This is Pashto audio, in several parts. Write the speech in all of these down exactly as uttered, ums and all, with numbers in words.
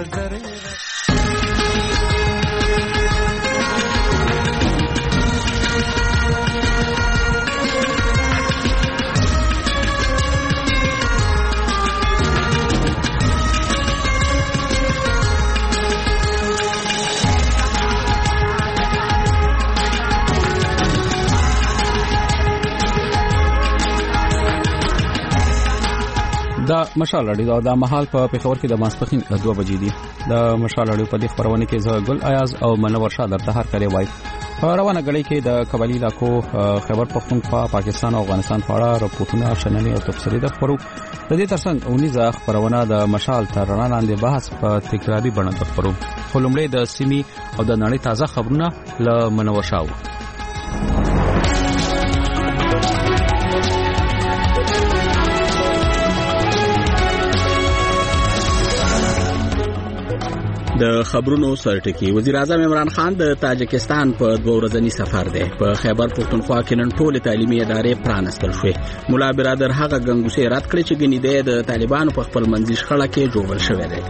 ډېرې دا مشال رادیو دا مهال په پېښور کې د ماسپخین دوه بجې دي. د مشال رادیو په دې خبرونه کې زه ګل ایاز او منور شاه درته هر کله وای. په روانه غړي کې د قبایلی علاقو خیبر پختونخوا، پاکستان او افغانستان په اړه راپورټونه شننې او تفصیلي د خبرو د دې ترڅنګ اونیزه خبرونه د مشال تر رڼا لاندې بحث په تکراری بڼه د خبرو خو لومړی د سیمې او د نړۍ تازه خبرونه له منور شاه. د خبرونو سرټکی وزیر اعظم عمران خان د تاجکستان په دوه ورځنی سفر دی. په خیبر پختونخوا کې نن ټول تعلیمي ادارې پرانستل شوې. مولا برادر هغه غنګوسې رد کړې چې ګنې د طالبانو په خپل منځي شخړه کې جوړل شوې ده.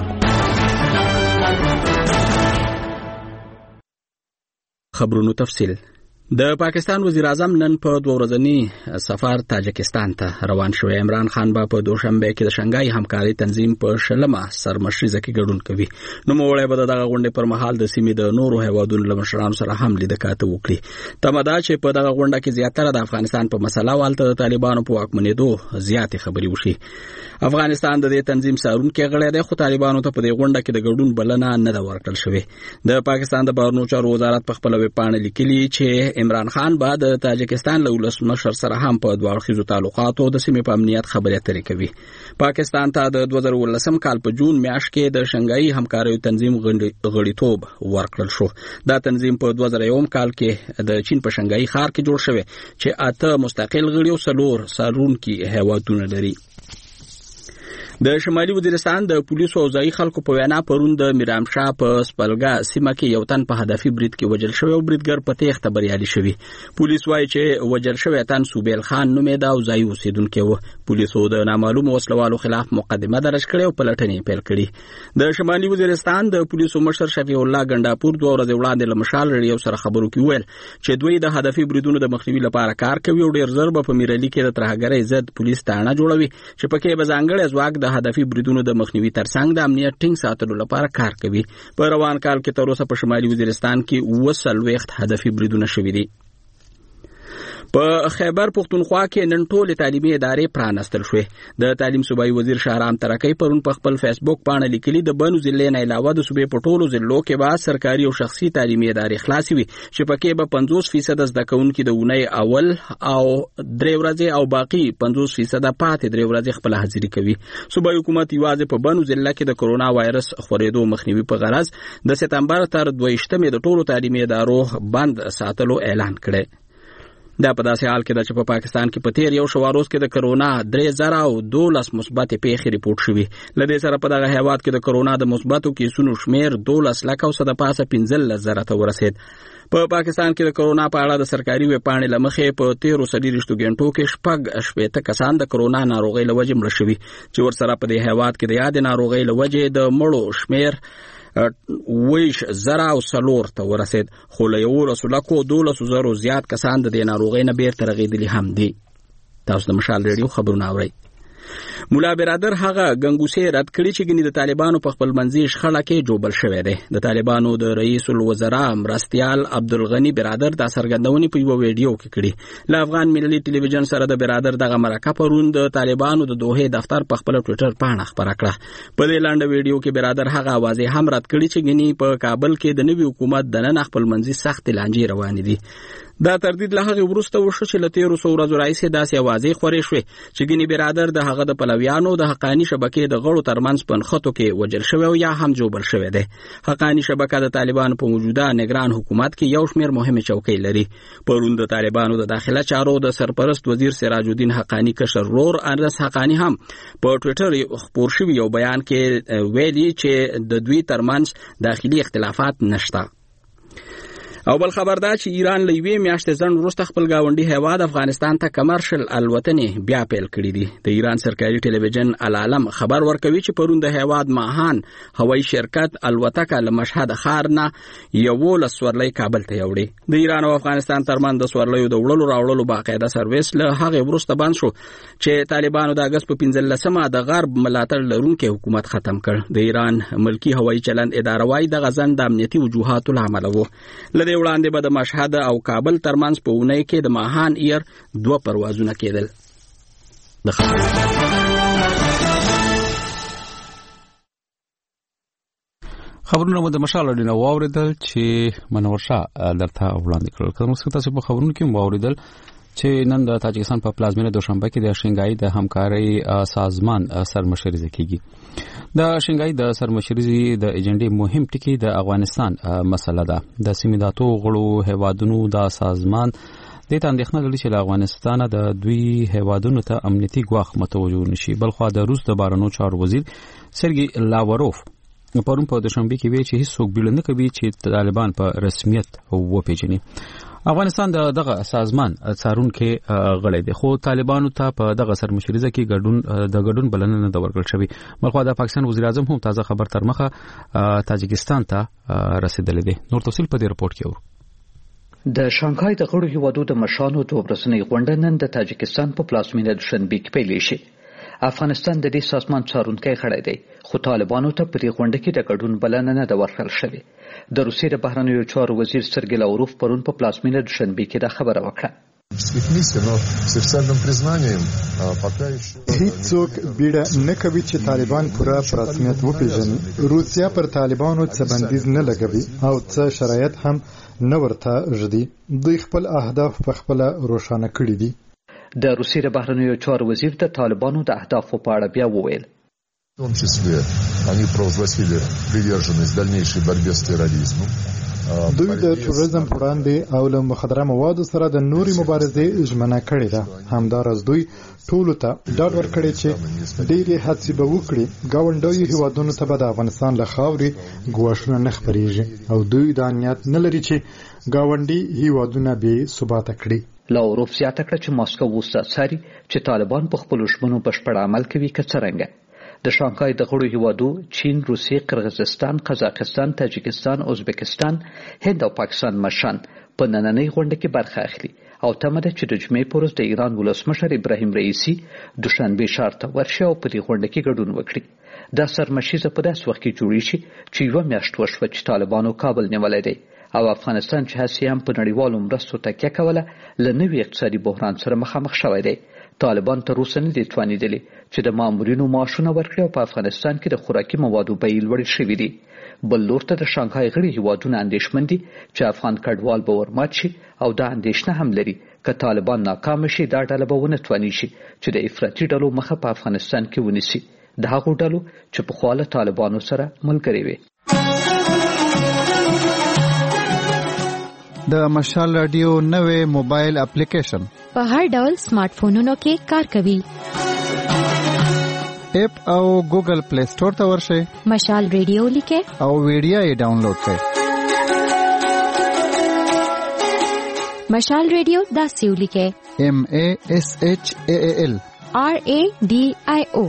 خبرونو تفصیل. د پاکستان وزیر اعظم نن په دوه ورځنی سفر تاجکستان ته روان شو. عمران خان به په دوشنبه کې د شنګای همکاري تنظیم په شلمه سرمشريزه کې ګډون کوي. نو موړی به دغه غونډې پر مهال د سیمې د نورو هیوادونو له مشرانو سره هم لیدکاته وکړي. تمدا چې په دغه غونډه کې زیاتره د افغانستان په مسله والته د طالبانو په واکمنېدو زیاتې خبرې وشي. افغانستان د دې تنظیم سارونکو غړی دی خو طالبانو ته په دې غونډه کې د ګډون بلنه نه ده ورکړل شوې. د پاکستان د بهرنیو چارو وزارت په خپل ویب پاڼه لیکلي چې عمران خان بعد د تاجکستان له ولسمشر سره هم په دوه اړخیزو تعلقاتو د سیمې په امنیت خبرې اترې کوي. پاکستان ته د دوه زره ولسم کال په جون میاشت کې د شنګای همکاري تنظیم غړیتوب ورکړل شو. دا تنظیم په دوه زره یو کال کې د چین په شنګای ښار کې جوړ شوی چې اته مستقل غړي او څلور سارونکي هیوادونه لري. د شمالي وزیرستان د پولیسو او ځایي خلکو په وینا پرون د میرامشاه په سپلګا سیمه کې یو تن په هدفي برید کې وژل شوی او بریدګر په تېښته بریالي شوی. پولیس وایي چې وژل شوی تن سوبیل خان نومېده او ځایي اوسیدونکی و. پولیسو د نامعلومو وسلوالو خلاف مقدمه درج کړې او پلټنې پیل کړې. د شمالي وزیرستان د پولیسو مشر شفیع الله ګنډاپور دوه ورځې وړاندې له مشال رادیو سره خبرو کې ویل چې دوی د هدفي بریدونو د مخنیوي لپاره کار کوي او ډېر ژر به په میرالي کې د ترهګرۍ ضد پولیس تاڼه جوړوي چې پکې به ځانګړی ځواک د هدفي بریدونو د مخنیوي ترڅنګ د امنیت ټینګ ساتلو لپاره کار کوي. په روان کال کې تر اوسه په شمالي وزیرستان کې اوه څلوېښت هدفي بریدونه شوي دي. په خیبر پختونخوا کې نن ټول تعلیمي ادارې پرانستل شوې. د تعلیم صوبایي وزیر شهرام ترکی پرون په خپل فیسبوک پاڼه لیکلي د بنو ضلع نه علاوه د صوبې په ټولو ضلعو کې به سرکاري او شخصي تعلیمي ادارې خلاصې وي چې پکې به پنځوس فیصد زده کوونکي د اونۍ اول او درې ورځې او باقي پنځوس فیصد پاتې درې ورځې خپل حاضري کوي. صوبایي حکومت یوازې په بنو ضلع کې د کرونا وایرس خورېدو مخنیوي په غرض د سپتمبر تر دوه ویشتمې د ټولو تعلیمي ادارو بند ساتلو اعلان کړی. دا په داسې حال کې ده چې په پاکستان کې په تیر یو شواروز کې د کرونا درې زره او دولس مثبت پیښې ریپورت شوي. له دې سره په دغه هیواد کې د کرونا د مثبتو کیسونو شمیر دولس لک او څه د پاسه پنځلس زره ته ورسید. په پاکستان کې د کرونا په اړه د سرکاري ویب پاڼې له مخې په تیرو څلوېښتو غنټو کې شپږ شپېته کسان د کرونا ناروغۍ له وجې مړه شوي چې ورسره په دې هیواد کې د یادې ناروغۍ له وجې د مړو شمیر ویش زره او څلور ته ورسید خو له یولسو لکو دولسو زرو زیات کسان د دې ناروغۍ نه بیرته رغېدلي هم دي. تاسو د مشال رادیو خبرونه اورئ. مولا برادر هغه غنګوسې رد کړي چې ګنې د طالبانو په خپل منځي شخړه کې جوړل شوی دی. د طالبانو د رئیس الوزرا مرستیال عبدالغنی برادر دا څرګندونې په یو ویډیو کې کړي. له افغان ملي ټلویزیون سره د برادر دغه مرکه پرون د طالبانو د دوحې دفتر په خپل ټوئیټر پاڼه خبره کړه. په دې لاندې ویډیو کې برادر هغه واضح هم رد کړي چې ګنې په کابل کې د نوي حکومت د نن خپل منځي سخت لانجې روانې دي. دا تردید له هغه وروسته وشو چې له تیرو څو ورځو راهیسې داسې اوازې خورې شوې چې ګنې برادر د هغه د پلویانو د حقاني شبکې د غړو ترمنځ په نښتو کې وژل شوی او یا هم جوړل شوی دی. حقاني شبکه د طالبانو په موجوده نگران حکومت کې یو شمېر مهمې چوکۍ لري. پرون د طالبانو د داخله چارو د سرپرست وزیر سراج الدین حقاني کشر رور انس حقاني هم په ټوئیټر خپور شوی یو بیان کې ویلي چې د دوی ترمنځ داخلي اختلافات نشته. او بل خبر دا چې ایران له یوې میاشتې ځنډ وروسته خپل گاونډي هیواد افغانستان ته کمرشل الوتنې بیا پیل کړې دي. د ایران سرکاري ټلویزیون العالم خبر ورکوي چې پرون د هیواد ماهان هوایي شرکت الوتکه له مشهد ښار نه یولس سورلۍ کابل ته یوړې. د ایران او افغانستان ترمنځ د سورلیو د وړلو راوړلو باقاعده سرویس له هغې وروسته بند شو چې طالبانو د اګست په پنځلسمه د غرب ملاتړ لرونکي حکومت ختم کړ. د ایران ملکی هوایي چلند اداره وايي دغه ځنډ د امنیتي وجوهاتو له امله و. لدې وړاندې به د مشهد او کابل ترمنځ په اونۍ کې د ماهان ایر دوه پروازونه کېدل. د خبرونه مو د مشال اډینه واوریدل چې منور شاه درته وړاندې کړل. کوم څه تاسو په خبرونو کې واوریدل چې نن د تاجکستان په پلازمینه دوشنبه کې د شنګای د همکارۍ سازمان سرمشري کیږي. د شنګای د سرمشري د ایجنډې مهم ټکی د افغانستان مسله ده. د سیمه غړو هیوادونو د سازمان د تاندېخنه لري چې د افغانستان د دوی هیوادونو ته امنیتي ګواښ متوجه نشي. بلخو د روس د بهرنیو چارو وزیر سرګي لاوروف پرون په دوشنبه کې ویل چې هیڅ څوک بیل نه کوي چې طالبان په رسمیت وپیژني. افغانستان د دغه سازمان څارونکو غړی دی، خو طالبانو ته په دغه سرمشري کې ګډون د ګډون بلنه نه ورکړل شوې. بلخو د پاکستان وزیر اعظم هم تازه خبر تر مخه تاجکستان ته رسیدلی دی. نور تفصیل په دې رپورت کې اورو. د شانګهای د غړو هیوادو د مشرانو دوه ورځنۍ غونډه نن د تاجکستان په پلازمینه دوشنبه کې پیل شي. افغانستان د دې سازمان څارونکی غړی دی، خو طالبانو ته په دې غونډه کې د ګډون بلنه نه ورکړل شوې. د روسیې د بهرنیو چارو وزیر سرګي لاوروف پرون په پلازمینه دوشنبه کې دا خبره وکړه. هیڅوک بیړه نه کوي چې طالبان پوره په رسمیت وپیژني. روسیا پر طالبانو څه بندیز نه لګوي او څه شرایط هم نه ورته ژدي. دوی خپل اهداف په خپل روښانه کړي دي. د روسیې د بهرنیو چارو وزیر د طالبانو د اهدافو په اړه بیا وویل. В том числе они провозгласили приверженность дальнейшей борьбе с терроризмом. دوی د تروریزم پر وړاندې او له مخدره موادو سره د نوري مبارزې ژمنه کړې ده. همدارس دوی ټولو ته ډاډ ورکړي چې ډېرې هڅې به وکړي ګاونډیو هیوادونو ته به د افغانستان له خاورې ګواښونه نه خپرېږي او دوی دا نیت نه لري چې ګاونډي هیوادونه بې ثباته کړي. لاوروف زیاته کړه چې ماسکو اوس څاري چې طالبان په خپلو ژمنو بشپړ عمل کوي که څرنګه. د شانګهای د غړو هیوادو چین، روسیې، قرغیزستان، قزاقستان، تاجکستان، ازبکستان، هند او پاکستان مشران په نننۍ غونډه کې برخه اخلي او تمه ده چې د جمعې په ورځ د ایران ولسمشر ابراهیم رئیسي دوشنبه ښار ته ورشي او په دې غونډه کې ګډون وکړي. دا سرمشیزه په داسې وخت کې جوړې شي چې یوه میاشت وشوه چې طالبانو کابل نیولی دی او افغانستان چې هسې هم په نړیوالو مرستو تکیه کوله له نوي اقتصادي بحران سره مخامخ شوی دی. طالبان تر اوسه نه دي توانېدلي چې د مامورینو معاشونه ورکړي او په افغانستان کې د خوراکي موادو بیې لوړې شوي دي. بل لور ته د شانګهای غړي هیوادونه اندېښمن دي چې افغان کډوال به ورمات شي او دا اندېښنه هم لري که طالبان ناکام شي دا ډله به ونه تواني شي چې د افراطي ډلو مخه په افغانستان کې ونیسي، د هغو ډلو چې پخوا له طالبانو سره ملګرې وي. د مشال رادیو نوې موبایل اپلیکیشن په هر ډول سمارټ فونونو کې کار کوي. اپ او ګوګل پلی سٹور ته ورشئ، مشال ریډیو لیکه او ویډیو یې ډاونلوډ کړئ. مشال ریډیو داسې ولیکئ، ایم ا اس ایچ ا ال آر ا ډي آی او.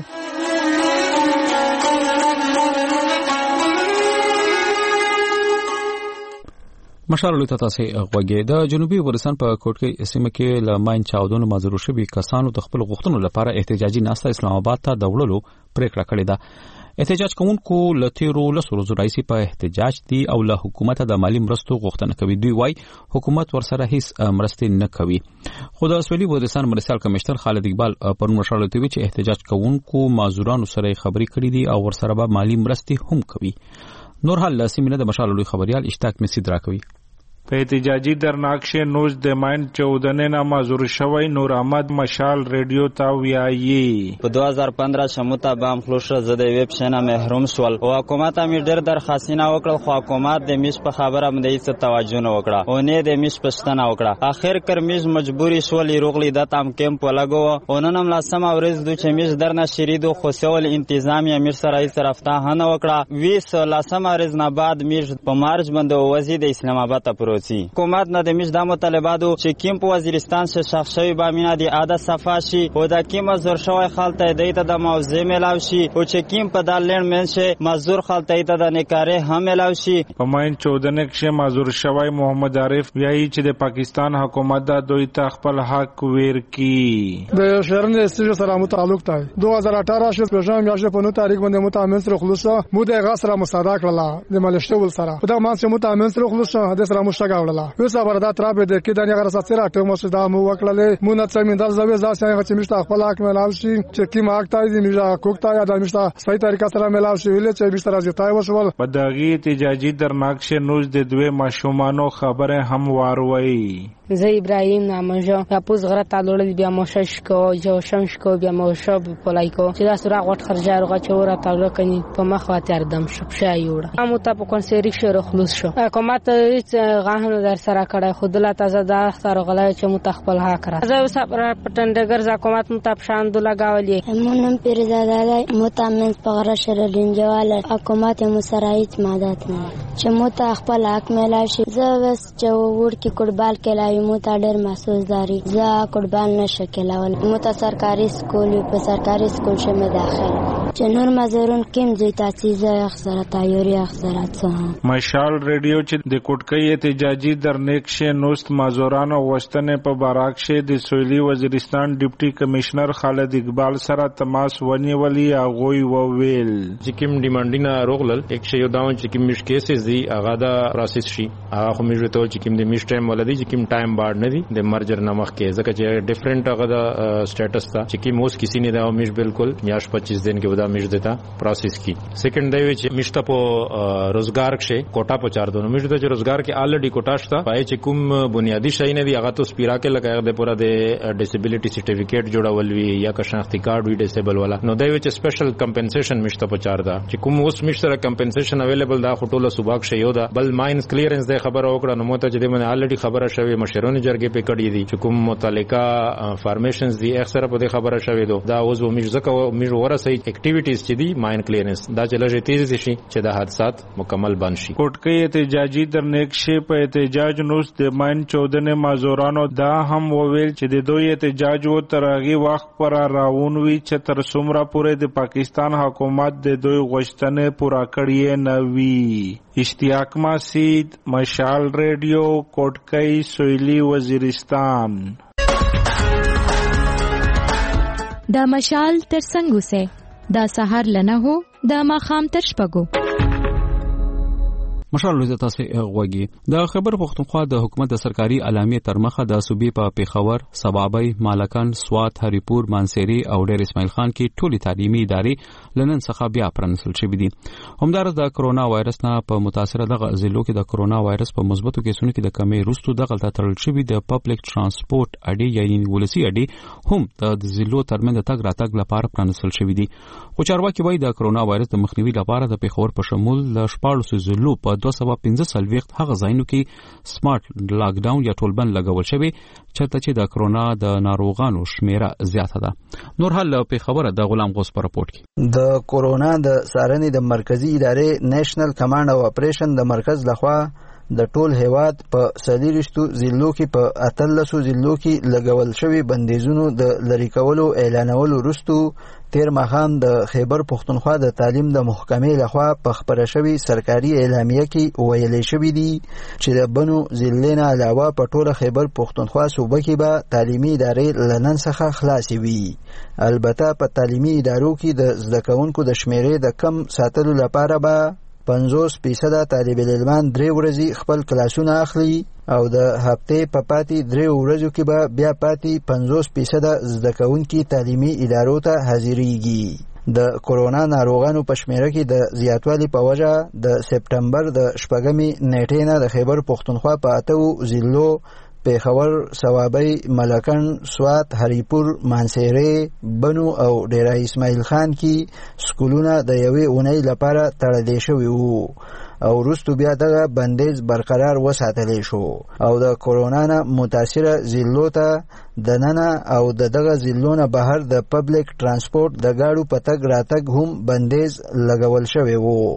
مشال لوی تاسو غوږی. د جنوبي افغانستان په کوټکۍ سیمه کې له ماین چاودنو مازرو شوي کسانو د خپل غوښتنو لپاره احتجاجي ناسته اسلام آباد ته د وړلو پریکړه کړې ده. احتجاج کوونکو له تیرو لسو ورځو راهیسې په احتجاج دي او له حکومت د مالی مرستو غوښتنه کوي. دوی وايي حکومت ورسره هیڅ مرستې نه کوي. خو د سویلي افغانستان مرستیال کمشنر خالد اقبال پرون مشال لوی چې احتجاج کوونکو مازورانو سره خبرې کړې دي او ورسره به مالی مرستې هم کوي. نور حال سیمینه د مشال لوی خبريال اشتاق مسید راکوي. په احتجاجي درناکشه نوز د ماین چودنې نه مازور شوی نور احمد مشال ریډیو تا ویایي په دوه هزار پندرہ شموتا بام خلوشه زده ویب شنه محروم شول او حکومت امیر ډېر درخواستونه وکړل خو حکومت د میش په خبره مده هیڅ توجه نه وکړه او نه د میش پښتنه وکړه. اخر کرمیز مجبوری شول روغلی د تام کیمپ ولګو او نن هم لاسم اورز د چمیز درنه شریدو خو سوال انتظامی امیر سره هیڅ رافته نه وکړه. ویس لاسم اورز نه بعد میش په مارچ باندې وزید اسلام آباد ته روسی حکومت نه د میش د مطالباتو چې کیم په وزیرستان څخه شخص شوی با مینا دی عادت صفاشي او د کیم زور شوی خالته دیته د موضوع ملاوي شي او چې کیم په دالند منشه مزدور خالته دیته د نکاره هم ملاوي شي. په ماین چودنه کې مزدور شوی محمد عارف وایي چې د پاکستان حکومت د دوی ته خپل حق ویر کی. د شهرن استیج سره متعلق دی دو هزار اٹھارہ شې په جام میاشتې په نو تاریخ باندې متامن سره خلوص مو د غسر مصادقه کړه د ملشته ول سره په دغه مانسه متامن سره خلوص د سره مشتګا وړه یو صبر دا ترابه د کې د غره سره ټو مو صدا مو وکړلې مو نه څمن در زوی ځاسه چې مشته خپل حق ملاوي شي چې کی ماګتا دي میجا کوکتا یا د مشته صحیح طریقه سره ملاوي شي ولې چې مشته راځي تای وسول په دغه احتجاجي درناک شه نوز د دوی ماشومانو خبره هم واروي. زه ابراهیم نامجو یا پوز غره تعلق بیا موشش کو جو شمش کو بیا موشب پلایکو چې دا سره غټ خرجه رغه چوره تعلق کني په مخ واتر دم شپشه یوړه مو ته په کنسری شو خلوص شو حکومت غاهنه در سره کړه خودله تازه دا اختر غلای چې متخپل ها کړه زه صبر پټندګر حکومت متاب شاند لگاولې مونږ پیرزاده متامن په غره شر لنجواله حکومت مسرایت مادات نه چې متخپل حق ملای شي زه وس چې ورکی قربال کلای مو ته ډېر محسوس داري زه قربان نشه کلاول مو ته سرکاري سکول په سرکاري سکول شمه داخل چې نور مزرون کم زی تاسیز اخسره تایوري اخسره څه مشال ریډیو چې د کوټکۍ احتجاجي درنیک شه نوست مازورانو وشتنه په باراک شه د سویلي وزیرستان ډیپټي کمشنر خالد اقبال سره تماس ونیولي اغوی وویل چې کوم ډیمانډینګ روغلل یک شی یو داون چې کوم مش کیسز دی هغه دا پروسس شي هغه خو مې ټول چې کوم د مش ټایم ولدي چې کوم ټایم بار نه دی د مرجر نمخ کې ځکه چې ډیفرنٹ هغه دا سټیټس تا چې کوم اوس کسی نه دا مش بالکل میاش پچیس دن کې ودا مش دیتا پروسس کی سیکنډ دی چې مشته په روزګار کې کوټا په چار دونو مش د روزګار کې الریډي کوټا شته پای چې کوم بنیادی شای نه دی هغه تو سپیرا کې لګا د پورا د ډیسیبিলিټی سرټیفیکیټ جوړول وی یا که شناختی کارت وی ډیسیبل والا نو دی چې سپیشل کمپنسیشن مشته په چار دا چې کوم اوس مشته کمپنسیشن اویلیبل دا خټوله صوباک شی یو دا بل ماینز کلیرنس د خبره وکړه نو مته چې د من الریډي خبره شوی مشرونو جرګې په کړی دي چې کوم متعلقه فارمیشنز دی اکثره په خبره شوی دو دا اوس و مش زکه مش ورسې اکټیویټیز چې دی ماین کلیرنس دا چې لږه تیز شي چې د حادثات مکمل بند شي. کوټکۍ احتجاجي درنیک شه په احتجاج نوس د ماین چودنه مازورانو دا هم وویل چې د دوی احتجاج و ترغي وخت پر راون وی چې تر څومره پورې د پاکستان حکومت د دوی غوښتنې پورا کړی نه وی. اشتیاق ماسید مشال ریډیو کوټکۍ سویلی وزیرستان. دا مشال تر څنګه سه دا سحر لنه هو دا ماخام تر شپګو مشال لوی تاسو غوږی د خبر پښتونخوا د حکومت د سرکاري اعلامیه تر مخه د صوبې په پیښور، سبابي، مالکان، سوات، هریپور، مانسيري او ډېر اسماعیل خان کې ټولي تعلیمي ادارې لنن څخه بیا پرانیستل شوې دي. همدارس د کرونا وایرس نه په متاثره دغه ضلعو کې د کرونا وایرس په مثبتو کیسونو کې د کمی وروسته دغه تړل شوی د پبلک ترانسپورت اډې یعنی ولسی اډې هم د ضلعو ترمنځ تګ راتګ لپاره پرانیستل شوی دي. خو چارواکي وایي د کرونا وایرس د مخنیوي لپاره د پیښور په شمول د شپاړسو ضلعو په دوه سوه پنځه څلوېښت هغه ځایونو کې سمارټ لاک ډاون یا ټولبند لګول شوی چرته چې د کرونا د ناروغانو شمیره زیاته ده. نور حال په خبره د غلام غوث پر رپورت کې د کورونا د څارنې د مرکزی ادارې نېشنل کمانډ او اپریشن د مرکز لخوا د ټول هیواد په سلیریشتو ضلعو کې په اتلسو ضلعو کې لګول شوی بندیزونو د لری کولو اعلانولو وروسته تیر ماښام د خیبر پښتونخوا د تعلیم د محکمې لخوا په خبره شوی سرکاري اعلامیه کې ویلې شوی دی چې د بنو ضلع نه علاوه په ټوله خیبر پښتونخوا صوبه کې به تعلیمي ادارې لنن څخه خلاصې وي. البته په تعلیمي ادارو کې د زده کوونکو د شمیرې د کم ساتلو لپاره به پنځوس فیصده طالب العلمان درې ورځې خپل کلاسونه اخلي او د هفتې په پاتې درې ورځو کې به بیا پاتې پنځوس فیصده زده کوونکي تعلیمي ادارو ته حاضریږي. د کورونا ناروغانو په شمیره کې د زیاتوالي په وجه د سپټمبر د شپږمې نیټې نه د خیبر پښتونخوا په اتو ضلعو پیښور، سوابي، ملکن، سوات، هریپور، مانسيري، بنو او ډېر اسماعیل خان کې سکولونه د یوې اونۍ لپاره تړل شوي وو او وروسته بیا دغه بندیز برقرار وساتلی شو او د کورونا نه متاثره ضلعو ته د ننه او د دغه ضلعو نه بهر د پبلک ترانسپورت د ګاډو په تګ راتګ هم بندیز لګول شوی وو.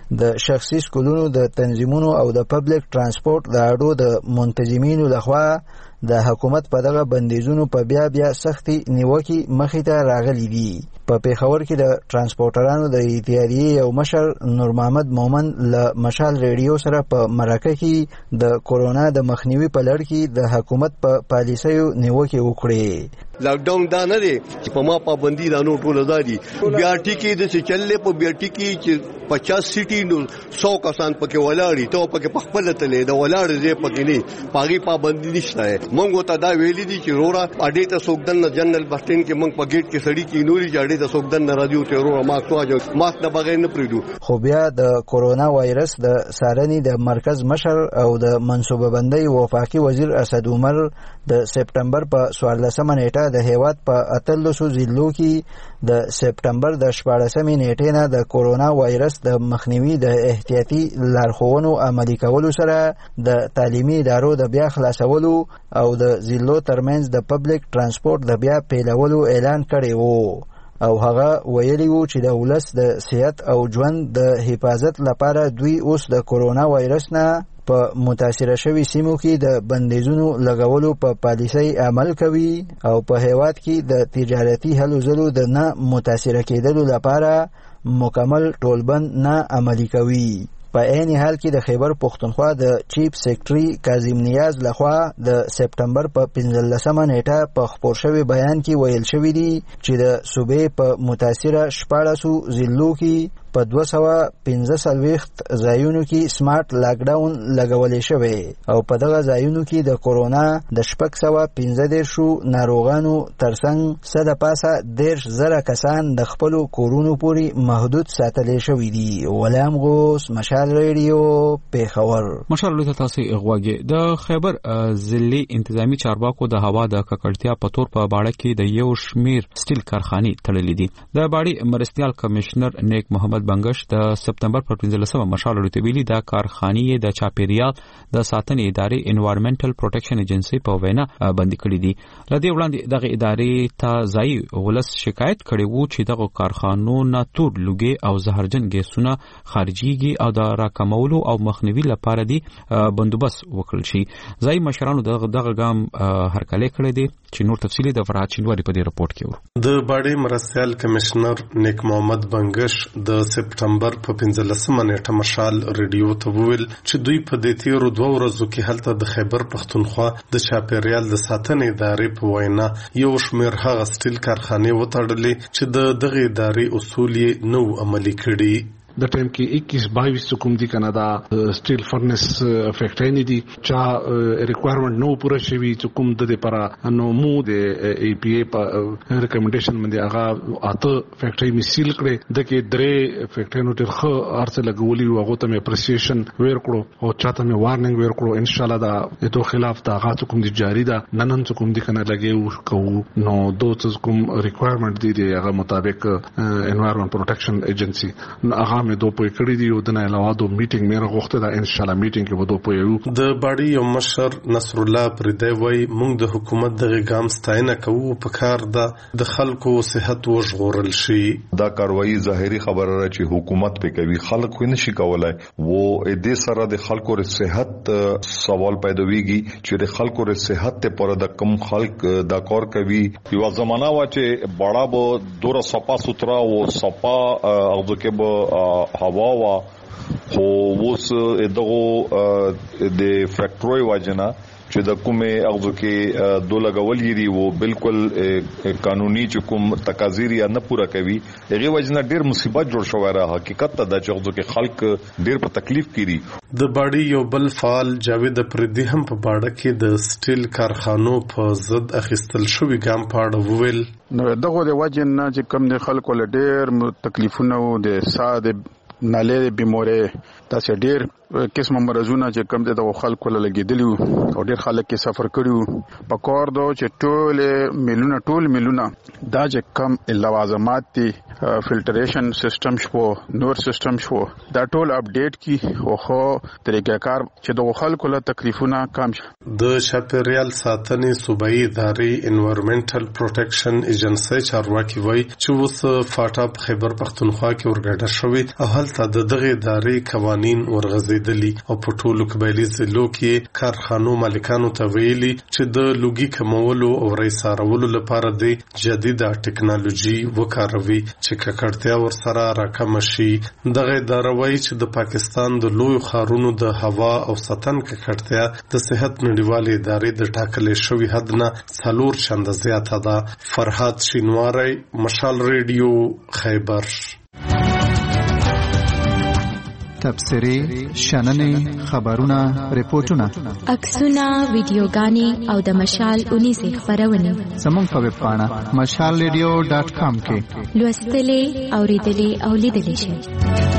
د شخصي سکولونو د تنظیمونو او د پبلک ترانسپورت د اډو د منتظمینو لخوا د حکومت په دغه بندیزونو په بیا بیا سختي نیوکې مخې ته راغلي دي. په پیښور کې د ترانسپورټرانو د اتحادیې یو مشر نور محمد مومن له مشال ریډیو سره په مرکه کې د کورونا د مخنیوي په لړ کې د حکومت په پالیسیو نیوکې وکړې. لاکډاون دا نه دی چې په ما پابندي دا نو ټول دادي بیا ټیکي د څه چلې په بیا ټیکي چې پچاس سیټي نو سو کسان پکې ولاړی ته پکې په خپل تلې د ولاړ دې پکې نه پاغي پابندي نشته. مونږ ته دا ویلي دي چې رورا اډې ته سوګدن جنرال بسټین کې مونږ په گیټ کې سړی کې نوري جاړې ته سوګدن نه راځو ته رورا ما څو ماس نه بغیر نه پریدو. خو بیا د کورونا وایرس د سارنې د مرکز مشر او د منصوبه بندۍ وفاقي وزیر اسد عمر د سپټمبر په څوارلسمه نیټه د هیواد په اتلسو ضلعو کې د سپټمبر د شپاړسمې نیټې نه د کورونا وایرس د مخنیوي د احتیاطي لارښوونو عملي کولو سره د تعلیمي ادارو د بیا خلاصولو او د ضلعو ترمنځ د پبلک ترانسپورت د بیا پیلولو اعلان کړی وو او هغه ویلي وو چې د ولس د صحت او ژوند د حفاظت لپاره دوی اوس د کورونا وایرس نه په متاثره شوي سیمو کې د بندیزونو لګولو په پالیسۍ عمل کوي او په هیواد کې د تجارتي هلو ځلو د نه متاثره کېدلو لپاره مکمل ټولبند نه عملي کوي. په عین حال کې د خیبر پښتونخوا د چیف سیکرټري کاظم نیاز لخوا د سپټمبر په پنځلسمه نیټه په خپور شوي بیان کې ویل شوي دي چې د صوبې په متاثره شپاړسو ضلعو کې په دوه سوه پنځه څلوېښت ځایونو کې سمارټ لاکډاون لګولی شوی او په دغه ځایونو کې د کورونا د شپږ سوه پنځه دېرشو ناروغانو ترڅنګ څه د پاسه دېرش زره کسان د خپلو کورونو پورې محدود ساتلی شوي دي. غلام غوث، مشال ریډیو، پیښور. مشال لوی ته تاسو غواګي د خیبر ضلعي انتظامی چارواکو د هوا د ککړتیا په تور په باړه کې د یو شمیر سټیل کارخانې تړلې دي. د باړې مرستیال کمشنر نیک محمد بنگش د سپټمبر پر پنځلسمه مشال لوی ویلي د کارخانې د چاپیریال د ساتنې ادارې انوایرنمنټل پروټیکشن ایجنسی په وینا بندي کړې دي. لدې وړاندې دغه ادارې ته ځای ولس شکایت کړي وو چې دغه کارخانو نه تور لوګي او زهرجن ګیسونه خارجيږي او د راکمولو او مخنیوي لپاره دي بندوبست وکړل شي. ځای مشرانو دغه دغه ګام هرکلی کړی دی چې نور تفصیلی د فرات چنواری په دې رپورت کې ورو. د باړې مرستیال کمشنر نیک محمد بنگش د سپټمبر په پنځلسمه نیټه مشال ریډیو ته وویل چې دوی په دې تیرو دوه ورځو کې هلته د خیبر پښتونخوا د چاپیریال د ساتنې ادارې په وینا یو شمېر هغه سټیل کارخانې وتړلې چې د دغه ادارې اصول یې نو عملي کړي. د ټیم کې اکیس باییس کوم دي کنه دا سټیل فرنس فیکټری نه دي چې ریکوایرمنت نو پوره شوی چې کوم د لپاره نو مو د ای پی ای په ریکمنډیشن باندې هغه اته فیکټری میسیل کړي د کې درې فیکټری نو تر خو ارڅ لګولي او هغه ته اپریسیشن ویر کړو او چاته مې وارننګ ویر کړو ان شاء الله دا د خلاف دا هغه کوم دي جاری ده ننن کوم دي کنه لګي کو نو دوه کوم ریکوایرمنت دي هغه مطابق انوایرنمنت پروټیکشن ایجنسی هغه مې دوه پوي کړی دی او د نه علاوه دوه میټینګ مې راغوښته دا ان شاء الله میټینګ کې به دوه پوي یو. د باړې یو مشر نصر الله پردی وای موږ د حکومت دغه ګام ستاینه کوو په کار د د خلکو صحت وژغورل شي. دا کاروایی ظاهري خبره را چې حکومت په کوي خلک خو نشي کولای وو دې سره د خلکو ر صحت سوال پیدا ویږي چې د خلکو ر صحت ته پر د کم خلک دا کار کوي. یو زمانہ وا چې بڑا به دوره صفا سوترا او صفا او دغه به هوا وا خو اوس دغه د فیکټری واجنه چې د کومه اغزو کې دوه لګول یری وو بالکل قانوني چې کوم تقاضیر یا نه پورا کوي هغه وجنه ډیر مصیبت جوړ شوی را حقیقت ته د اغزو کې خلک ډیر په تکلیف کړي. د باړې یو بل فعال جاوید پردی هم په باړه کې د سټیل کارخانو په ضد اخیستل شوی ګام پاړه وویل نو دغه د وجنه چې کم د خلکو له ډیر تکلیفونه او د ساده نالې بیمورې تاسو ډیر قسم مرزونه چې کم د خلکو لګیدلی او ډیر خلک کې سفر کړیو په کور دو چې ټول میلیونه ټول میلیونه دا چې کم لوازمات دي فلټریشن سیستم شو نور سیستم شو دا ټول اپډیټ کی او خو طریقې کار چې د خلکو له تکلیفونه کم شي. د چاپیریال ساتنې صوبایي ادارې انوایرنمنټل پروټیکشن ایجنسی چارواکي وایي چې اوس فاټا په خیبر پښتونخوا کې ورګډه شوې او هلته د دغه ادارې قوانین ورغځېدلي او په ټولو قبایلي ضلعو کې کارخانو مالکانو ته ویلي چې د لوګي کمولو او ریسارولو لپاره د جدیده ټکنالوژي وکاروي چې ککړتیا ورسره راکم شي. دغه اداره وایي چې د پاکستان د لوی ښارونو د هوا او سطن ککړتیا د صحت نړیوالې ادارې د ټاکلې شوي حد نه څلور چنده زیاته ده. فرهاد شینواری، مشال ریډیو، خیبر. تبصرې، شننې، خبرونه، ریپورتونه، عکسونه، ویډیوګانې او د مشال اونیزې خپرونې زموږ په ویب پاڼه مشال ریډیو ډاټ کام کې لوستلې، اوریدلې او لیدلې شئ.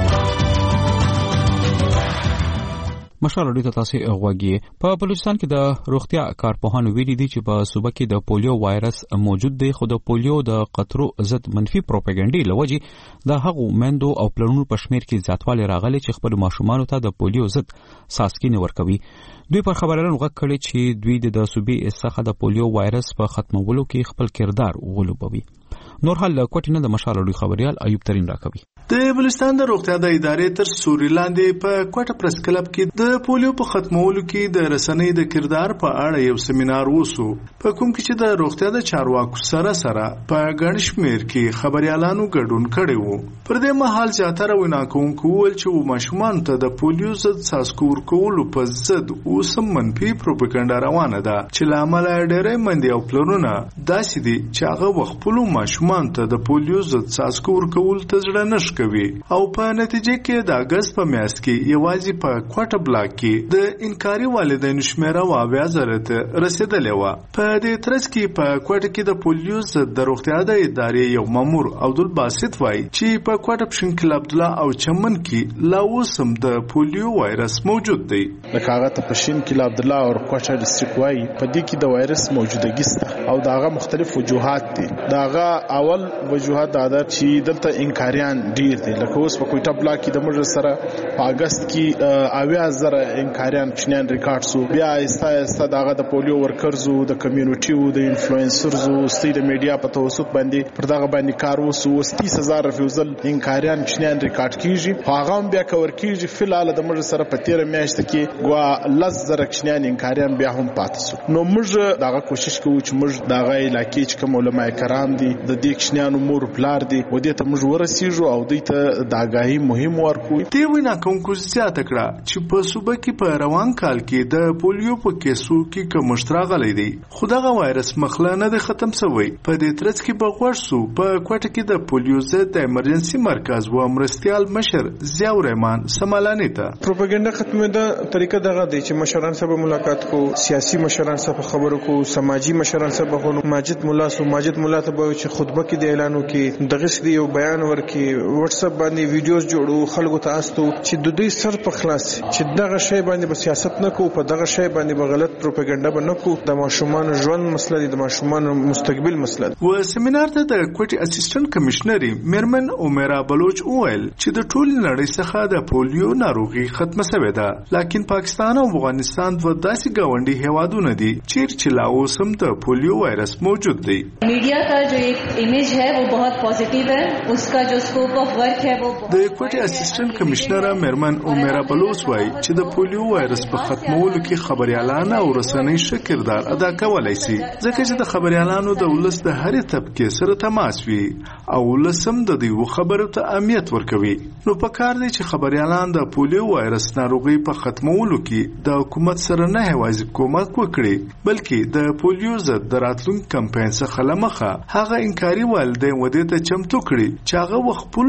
مشال اړیدو ته تاسو غوږی. په بلوچستان کې د روغتیا کارپوهانو ویلي دي چې په صوبه کې د پولیو وایرس موجود دی، خو د پولیو د قطرو ضد منفي پروپاګاندا لوجې د هغو مندو او پلانونو په شمیر کې زیاتوالی راغلی چې خپل ماشومان ته د پولیو ضد ساسکینه ورکوي. دوی په خبرونو غږ کړي چې دوی د صوبې څخه د پولیو وایرس په ختمولو کې خپل کردار ولوبوي. نور حال کوټینه د مشال اړیدو خبريال ایوب ترين راکوي. د بلوچستان د روغتیا د ادارې تر سوري لاندې په کوټه پریس کلب کې د پولیو په ختمولو کې د رسنۍ د کردار په اړه یو سیمینار وسو، په کوم کې چې د روغتیا د چارواکو سره سره په ګڼ شمېر کې خبريالانو ګډون کړي وو. پر دې مهال زیاتره وینا کوونکو وویل چې ماشومان ته د پولیو ضد څاڅکو ورکولو په ضد اوس منفي پروپاګاندا روانه ده چې له امله ډېرې مندې او پلانونه داسې دي چې هغه خپلو ماشومان ته د پولیو ضد څاڅکو ورکول ته زړه نه کوي او په نتیجه کې د اگست په میاشت کې یوازې په کوټه بلاک کې د انکاري والدینو شمیره واویا زره ته رسیدلې و. په دې ترڅ کې په کوټه کې د پولیو ضد د روغتیا د ادارې یو مامور عبدالباسط وایي چې په کوټه پښین عبد الله او چمن کې لا اوس هم د پولیو وایرس موجود دی. د کاغذ پښین عبد الله او کوټه ډیسټریکټ وایي په دې کې د وایرس موجودګي شته او داغه مختلف وجوهات دي. داغه اول وجوهات دا ده چې دلته انکاریان ډیر دي، لکه اوس په کوټه بلاک کې د موږ سره په اگست کې اویا زره انکاریان پښنیان ریکارډ سو. بیا ایستا ایستا داغه د پولیو ورکرزو، د کمیونټیو، د انفلوئنسرزو، ستې د میډیا په توسط باندې پر دغه باندې کار وسو. اوس تیس هزار رفیوزل انکاریان پښنیان ریکارډ کیږي، هغه بیا کور کیږي. فلال د موږ سره په تیر میاشت کې ګوا لس زره پښنیان انکاریان بیا هم پاتې سو. نو موږ دغه کوشش کوو چې موږ دغه علاقې چې کوم علماء کرام دي، د دې پښنیانو مور پلار دي، و دې ته موږ ورسیږو او دوی ته د آگاهی مهم ورکوي. دی وینا کوونکو زیاته کړه چې په صوبه کې په روان کال کې د پولیو په کیسو کې کمښت راغلی دی، خو دغه وایرس مخله نه دی ختم شوی. په دې ترڅ کې به غوښ سو په کوټه کې د پولیو ضد د ایمرجنسي مرکز و مرستيال مشر ضیاء الرحمن سمالانی ته پروپاګاندا ختمېده طریقه دغه دی چې مشران سره ملاقات کو، سیاسي مشران سره خبرو کو، سماجی مشران سره غونو، ماجد مولا سو ماجد مولا ته به چې خطبه کې د اعلانو کې دغه سړي یو بیان ورکي، واتس اپ باندې ویډیوز جوړو، خلکو ته استو چې د دوی سر په خلاص چې دغه شی باندې به سیاست نه کوو، په دغه شی باندې به غلط پروپاګاندا به نه کوو. د ماشومان ژوند مسله دی، د ماشومان مستقبل مسله دی. و سیمینار ته د کوټي اسسټنټ کمشنري میرمن عمره بلوچ وویل چې د ټول نړۍ څخه د پولیو ناروغي ختمه شوې ده، لیکن پاکستان او افغانستان دوه داسې ګاونډي هیوادونه دي چې لا اوس هم د پولیو وایرس موجود دی. میډیا کا جو ایک امیج ہے وہ بہت پازیټیو ہے، اس کا جو سکوپ اف ورک ہے وہ د کوټي اسسټنټ کمشنر میرمن عمره بلوچ وایي چې د پولیو وایرس په ختمولو کې خبريالان او رسنۍ ښه کردار ادا کولای شي، ځکه چې د خبريالانو د ولس د هرې طبقې سره تماس وي او ولسم د دې خبرو ته اهمیت ورکوي. نو په کار دی چې خبريالان د پولیو وایرس ناروغي په ختمولو کې د حکومت سره نه هوازي کومک وکړي، بلکې د پولیو ضد د راتلونکي کمپاین څخه لمخه هغه انکاري والدین ودې ته چمتو کړي چې هغه خپل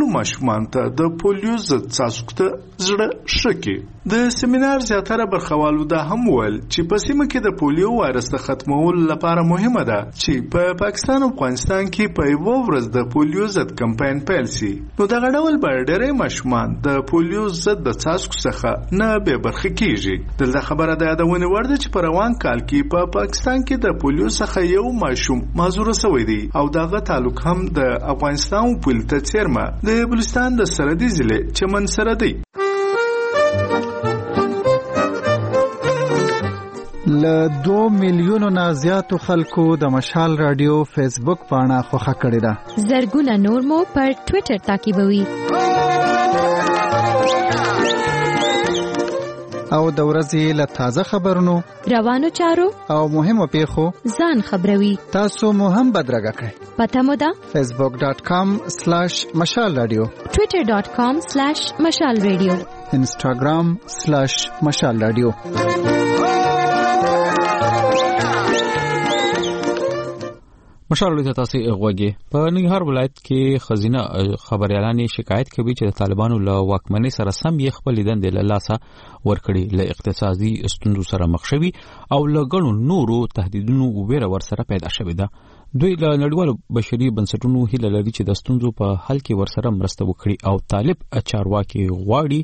ماشومان ته د پولیو ضد څاڅکو ته زړه ښه کړي. د سیمینار زیاتره برخوالو دا هم وویل چې په سیمه کې د پولیو وایرس د ختمولو لپاره مهمه ده چې په پاکستان او افغانستان کې په یوه ورځ د پولیو ضد کمپاین پیل سي. نو دغه ډول به ډېری ماشومان د پولیو ضد د څاڅکو څخه نه بې برخې کېږي. دلته خبره د یادونې وړ ده چې په روان کال کې په پاکستان کې د پولیو څخه یو ماشوم معذوره شوی دی او دغه تعلق هم د افغانستان پولیو ته څیرمه د بلوچستان د سرحدي ضلع چمن سره دی. له دو میلیونو نه زیاتو خلکو د مشال رادیو فیسبوک پاڼه خوښه کړې ده. زرګونه نور مو پر ټوئیټر تعقیبوي او د ورځې له تازه خبرونو، روانو چارو او مهمو پیښو ځان خبروي. تاسو مو هم بدرګه کړئ. پته مو ده فیسبوک ډاٹ کام سلیش مشال رادیو، ټوئیټر ډاٹ کام سلیش مشال رادیو، انسټاګرام سلیش مشال رادیو. مشال رادیو تاسو غوږی. په ننګرهار ولایت کې خزینه خبريالان شکایت کوي چې د طالبانو له واکمنۍ سره سم یې خپل دندې له لاسه ورکړي، له اقتصادي ستونزو سره مخ شوي او له ګڼو نورو تهدیدونو ویره ورسره پیدا شوې ده. دوی له نړیوالو بشري بنسټونو هیله لري چې د ستونزو په حل کې ورسره مرسته وکړي او طالب چارواکي غواړي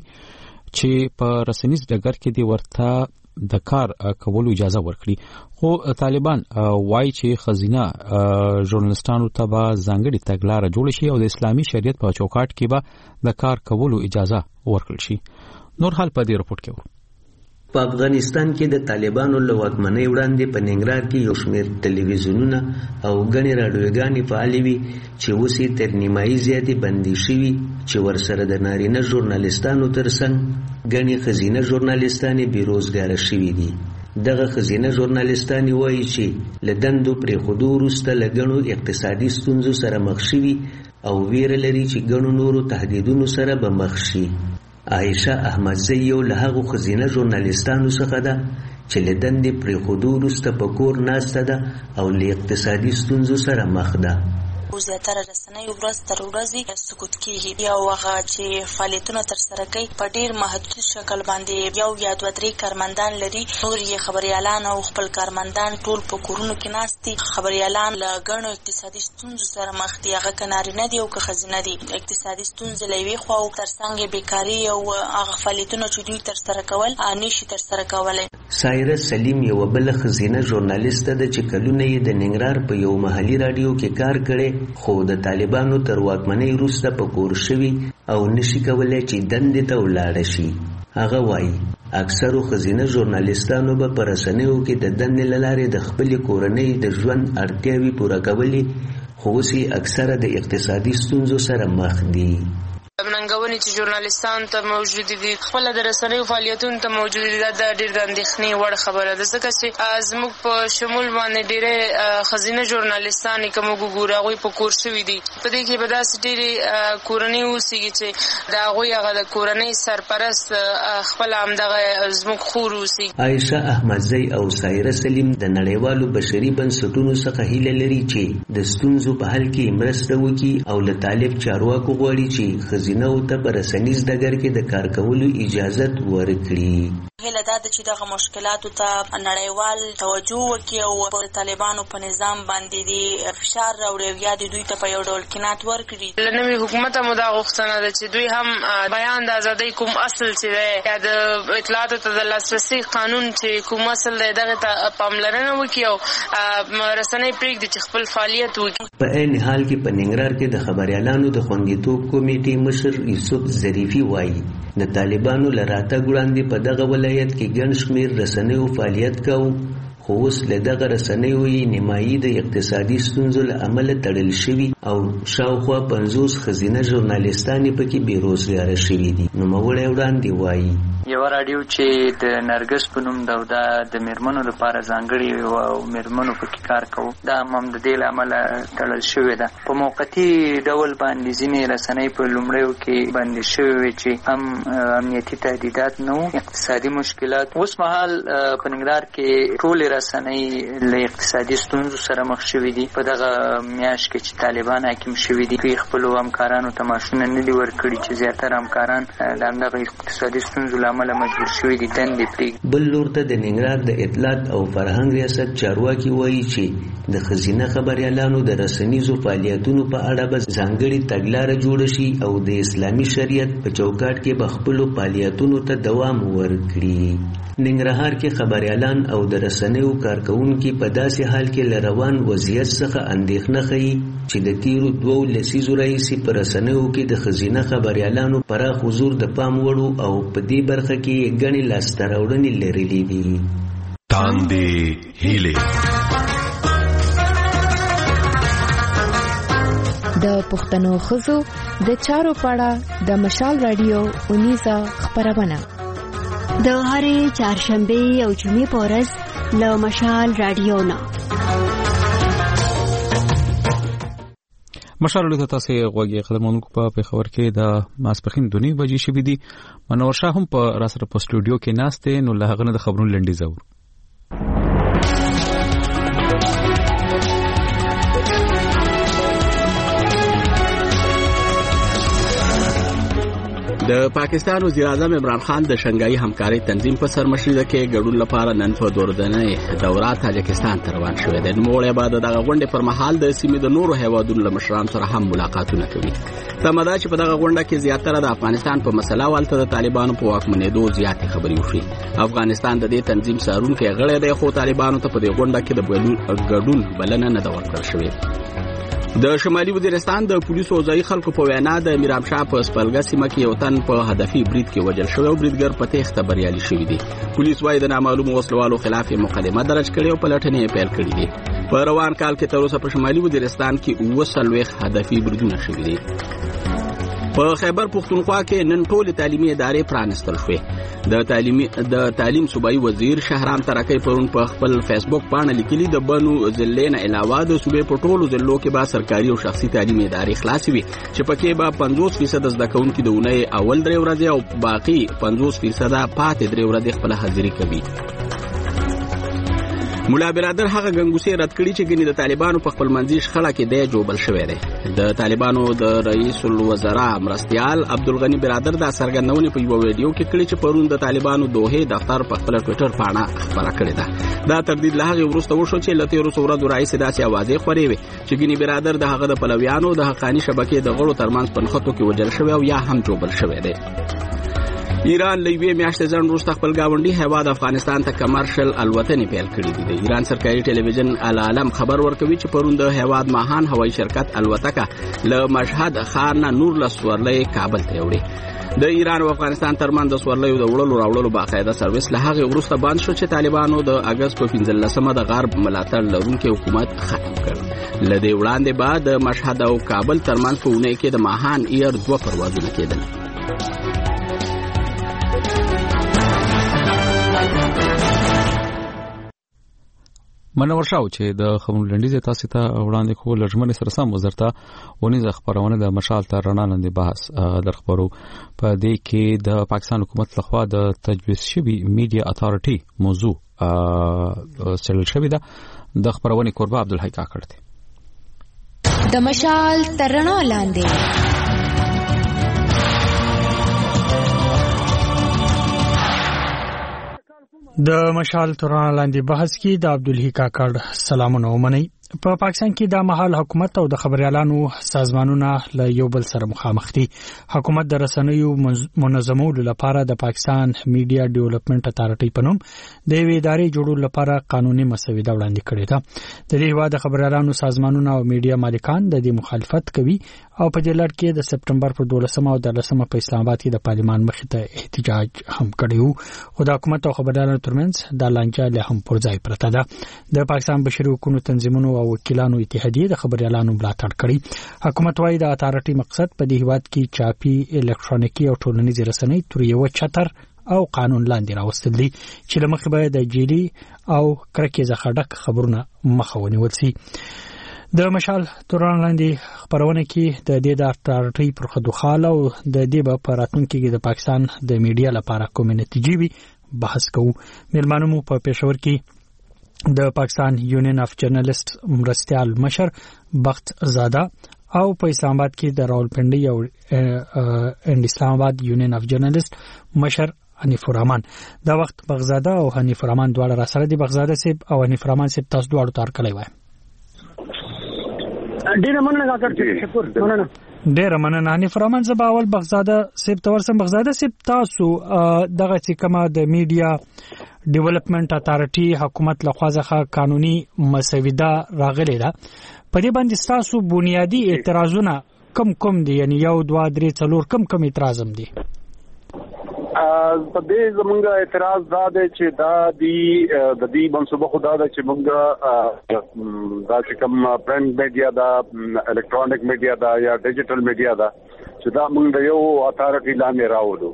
چې په رسنیز ډګر کې دی ورته د کار کولو اجازه ورکړي. خو طالبان وایي چې خزینه ژورنالستانو ته به ځانګړي تګلاره جوړ شي او د اسلامي شریعت په چوکاټ کې به د کار کولو اجازه ورکړل شي. نور حال په دې رپورت کې ورو. په افغانستان کې د طالبانو له واکمنۍ وړاندې په ننګرهار کې یو شمېر ټلویزیونونه او ګڼې راډیوګانې فعالې وي چې اوس یې تر نیمایي زیاتې بندي شوي، چې ورسره د نارینه ژورنالستانو ترڅنګ ګڼې ښځینه ژورنالستانې بېروزګاره شوي دي. دغه ښځینه ژورنالستانې وایي چې له دندو پرېښودو وروسته له ګڼو اقتصادي ستونزو سره مخ شوي او ویره لري چې ګڼو نورو تهدیدونو سره به مخ شي. عایشه احمدزی یو له هغو ښځینه ژورنالستانو څخه ده چې له دندې پرېښودو وروسته په کور ناسته ده او له اقتصادي ستونزو سره مخ ده. زیاتره رسنۍ ورځ تر ورځې سقوط کیږي، یو هغه چې فعالیتونه ترسره کوي په ډیر محدود شکل باندې یو یا دوه درې کارمندان لري، نور یې خبريالان او خپل کارمندان ټول په کورونو کې ناست دي. خبريالان له ګڼو اقتصادي ستونزو سره مخ دي، هغه که نارینه دي او که ښځینه دي. اقتصادي ستونزې له یوې خوا او ترڅنګ یې بیکاري او هغه فعالیتونه چې دوی ترسره کول نشي ترسره کولی. سایره سلیم یو بل ښځینه ژورنالیسته ده چې کلونه یې د ننګرهار په یو محلي رادیو کې کار کړی، خو د طالبانو تر واکمنۍ وروسته په کور شوي او نشي کولی چې دندې ته ولاړه شي. هغه وایي اکثرو ښځینه ژورنالیستانو به په رسنیو کې د دندې له لارې د خپلې کورنۍ د ژوند اړتیاوې پوره کولې، خو اوس یې اکثره د اقتصادي ستونزو سره مخ دي. ننګونې چې ژورنالستان ته موجود دي، خپل د رسنیو فعالیتونو ته موجود دي، دا ډېر د اندېښنې وړ خبره ده، ځکه چې زموږ په شمول باندې ډېرې ښځینه ژورنالستانې که موږ وګورو هغوی په کور شوي دي. په دې کې به داسې ډېرې کورنۍ اوسېږي چې د هغوی هغه د کورنۍ سرپرست خپله همدغه زموږ خور اوسېږي. عایشه احمدزی او سایره سلیم د نړیوالو بشري بنسټونو څخه هیله لري چې د ستونزو په حل کې مرسته وکړي او له طالب چارواکو غواړي چې ښځینه او ته په رسنیز ډګر کې د کار کولو اجازت ورکړي. هیله دا ده چې دغه مشکلاتو ته نړیوال توجه وکړي او په طالبانو په نظام باندې د فشار راوړي او یا د دوی ته په یو ډول قناعت ورکړي. له نوي حکومته مو دا غوښتنه ده چې دوی هم بیان د ازادۍ کوم اصل چې دی یا د اطلاعاتو ته د لاسرسي قانون چې کوم اصل دی دغه ته پاملرنه وکړي او رسنۍ پرېږدي چې خپل فعالیت وکړي. په عین حال کې په ننګرهار کې د خبریالانو د خوندیتوب کمیټې مشر یوسف ظریفي وایي د طالبانو له راتګ وړاندې په دغه ولایت کې ګڼ شمېر رسنیو فعالیت کوو، خو اوس له دغه رسنیو یې نیمایي د اقتصادي ستونزو له امله تړل شوي او شاوخوا پنځوس ښځینه ژورنالستانې پکې بېروزګاره شوي دي. نوموړی وړاندې وایي یو رادیو چې د نرګس په نوم د د میرمنو لپاره ځانګړي او میرمنو پکې کار کوي دا هم د دې عمل تړل شوی ده. په موقتی ډول باندې ځینې رسنۍ په لومړیو کې باندې شوی چې هم امنیتي تهدیدات نو اقتصادي مشکلات. اوس مهال په ننګرهار کې ټول رسنۍ له اقتصادي ستونزو سره مخ شوي دي. په دغه میاشت کې چې طالبان حاکم شوي دي دوی خپلو همکارانو ته معاشونه نه دي ورکړي چې زیاتره همکاران د همدغه اقتصادي ستونزو له امله مجبور شوي دي دندې پرېږدي. بل لور ته د ننګرهار د اطلاعات او فرهنګ ریاست چارواکي وایي چې د ښځینه خبریالانو د رسنیزو فعالیتونو په اړه به ځانګړې تګلاره جوړه شي او د اسلامي شریعت په چوکاټ کې به خپلو فعالیتونو ته دوام ورکړي. ننګرهار کې خبریالان او د رسنیو کارکونکي په داسې حال کې له روان وضعیت څخه اندېښنه ښیي چې د تیرو دوو لسیزو راهیسې په رسنیو کې د ښځینه خبریالانو پراخ حضور د پام وړ او په دې برخه کې ګڼې لاسته راوړنې لرلې دي. تاندې هیلې د پښتنو ښځو د چارو پاړه د مشال رادیو اونیزه خبرونه د هرې چهارشنبه او جمعې په ورځ له مشال رادیو نه مشال رادیو ته تاسو غوږی قدرمنونکو په پیښور کې د ماسپخین دونی بجې شوې دي. منور شاه هم په راسره په سټوډیو کې ناشته نو له هغه نه د خبرونو لنډي زور. د پاکستان وزیر اعظم عمران خان د شنګای همکاري تنظیم په سرمشرۍ کې ګډون لپاره نن په دوردنې دوره تاجکستان ته روان شوی دی. نوموړی به دغه غونډې پر مهال د سیمې د نورو هیوادونو له مشرانو سره هم ملاقاتونه کوي. تمه ده چې په دغه غونډه کې زیاتره د افغانستان په مسله والته د طالبانو په واکمنېدو زیاتې خبرې وشي. افغانستان د دې تنظیم سارونکی غړی دی خو طالبانو ته په دې غونډه کې د ګډون بلنه نه ده ورکړل شوې. د شمالي وزیرستان د پولیسو او ځایي خلکو په وینا د میرام شاه په سپلګه سیمه کې یو تن په هدفي برید کې وژل شوی او بریدګر په تېښته بریالي شوي دي. پولیس وايي د نامعلومو وسلوالو خلاف مقدمه درج کړې او پلټنې یې پیل کړې دي. په روان کال کې تر اوسه په شمالي وزیرستان کې اووه څلوېښت هدفي بریدونه شوي دي. په خیبر پختونخوا کې نن ټول تعلیمي ادارې پرانستل شوې. د تعلیمي د تعلیم صوبایي وزیر شهرام ترکی پرون په خپل فیسبوک باندې لیکلي د بنو ضلع نه علاوه د صوبې په ټولو ضلعو کې به سرکاري او شخصي تعلیمي ادارې خلاص وي چې پکې به پنځوس فیصد زده کوونکي د اونۍ اول درې ورځې او باقي پنځوس فیصد پاتې درې ورځې خپل حاضري کوي. مولا برادر هغه غنګوسي رد کړي چې ګنې د طالبانو په خپل منځي شخړه کې دی جوړل شوی دی. د طالبانو د رئیس الوزرا مرستيال عبدالغنی برادر د سرګندونې په یو ویډیو کې کړي چې پرون د طالبانو دوه دفتر په خپل ټوئیټر باندې خبره کړې ده. دا تردید له هغه وروسته وشو چې لته روس ورځ رئیس داسې اوازې خوري وي چې ګنې برادر د هغه د پلویانو د حقانی شبکې د غړو ترمنځ په نخښتو کې وجل شوی او یا هم جوړل شوی دی. ایران لوی میاشتې ځن وروسته خپل گاونډي هیواد افغانستان ته کمرشل الوتنې پیل کړې دي. د ایران سرکاري ټلویزیون العالم خبر ورکوي چې پرون د هیواد ماهان هوایي شرکت الوتکه له مشهد ښار نه نور له سورلۍ کابل ته وړي. د ایران او افغانستان ترمنځ د سورلۍ د وړلو راوړلو باقاعده سرویس له هغه وروسته بند شو چې طالبانو د اگست په پنځلسمه د غرب ملاتړ لرونکي حکومت ختم کړ. لدې وړاندې بعد د مشهد او کابل ترمنځ په اونۍ کې د ماهان ایر دوه پروازونه کېدل. منور شاو چې د خبرونو لنډیز تاسو ته وړاندې کوو لږمن سره سم وزارت ونیزه خبرونه د مشال تر رڼا لاندې بحث در خبرو په دې کې د پاکستان حکومت لخوا د تجویز شوی میډیا اتھارټي موضوع سره شوی ده. د خبرونه قربا عبدالحی کاکړ دی. د مشال تر رڼا لاندې د مشال ترانه لاندې بحث کې د عبدالحی کاکړ سلامونه ومني. په پاکستان کې د محل حکومت او د خبريالانو سازمانونه له یو بل سره مخامخ دي. حکومت د رسنیو منظمولو لپاره د پاکستان میډیا ډیولپمنٹ اتھارټي په نوم د یوې ادارې جوړولو لپاره قانوني مسوده وړاندې کړې ده. د دې هوا د خبريالانو سازمانونه او میډیا مالکان د دې مخالفت کوي او په دې لړ کې د سپټمبر په دولسمه او دلسمه په اسلام آباد کې د پارلمان مخې ته احتجاج هم کړی و. خو د حکومت او خبريالانو ترمنځ د لانجه له هم پر ځای پرته ده. د پاکستان بشري حقوقو تنظیمونو او وکیلانو اتحادیه د خبريالانو ملاتړ کړي. حکومت وايي د اتھارټي مقصد په دې هیواد کې چاپي الکترونیکي او ټولنیز رسنۍ تر یو چتر او قانون لاندې راوستل دي چې لمخې به د جیلی او کرکې زخړک خبرونه مخاوني ورسي. د مشال توران لاندې خبرونه کې د دې د ارټي پر خدوخاله او د دې په پراتونکو کې د پاکستان د میډیا لپاره کوم نتیجې وي بحث کوو. ملمانو مو په پېښور کې د پاکستان یونین اف جرنالست مرستیال مشر بخت زاده او په اسلام آباد کې د راولپنډي او ان اسلام آباد یونین اف جرنالست مشر حنیف الرحمن. دا وخت بغزاده او حنیف الرحمن دواړه را سره دي. بغزاده صاحب او حنیف الرحمن صاحب تاسو دواړو تار کړی وای. ډیر مننه ډاکټر شکر مننه. ډیر مننه حنیف الرحمن زبا اول بغزاده صاحب تور سم. بغزاده صاحب تاسو دغه چې کومه د میډیا ډیولپمنٹ اتارټي حکومت لخوا ځخه قانوني مسوده راغلی ده، په دې باندې تاسو بنیادی اعتراضونه کم کم دي؟ یعنی یو دوه درې څلور کم کم اعتراض هم دي؟ په دې زمونږ اعتراض دا دی چې دا دی د دې منصوبه خو دا ده چې مونږ دا چې کوم پرنټ میډیا دا الکترونیک میډیا دا یا ډیجیټل میډیا دا چې دا مونږ د یو اتارټي لاندې راوړو.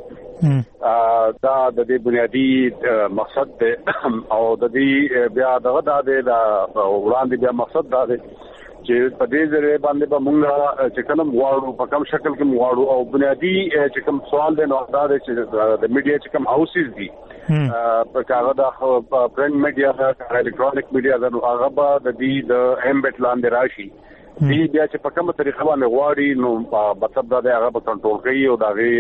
دا د دې بنیادی مقصد دی او د دې بیا دغه دا دی دا وړاندې بیا مقصد دا دی چې په دې ځای باندې به مونږ چې کوم غواړو په کوم شکل کې غواړو او بنیادی چې کوم سوال دی نو دا دی چې د میډیا چې کوم هاوسز دي په کاغه د پرنټ میډیا د الکترونیک میډیا د هغه به د دې د امبټ لاندې راشي. دې بیا چې په کومه طریقه باندې غواړي نو مطلب دا دی هغه به کنټرول کوي او دا غي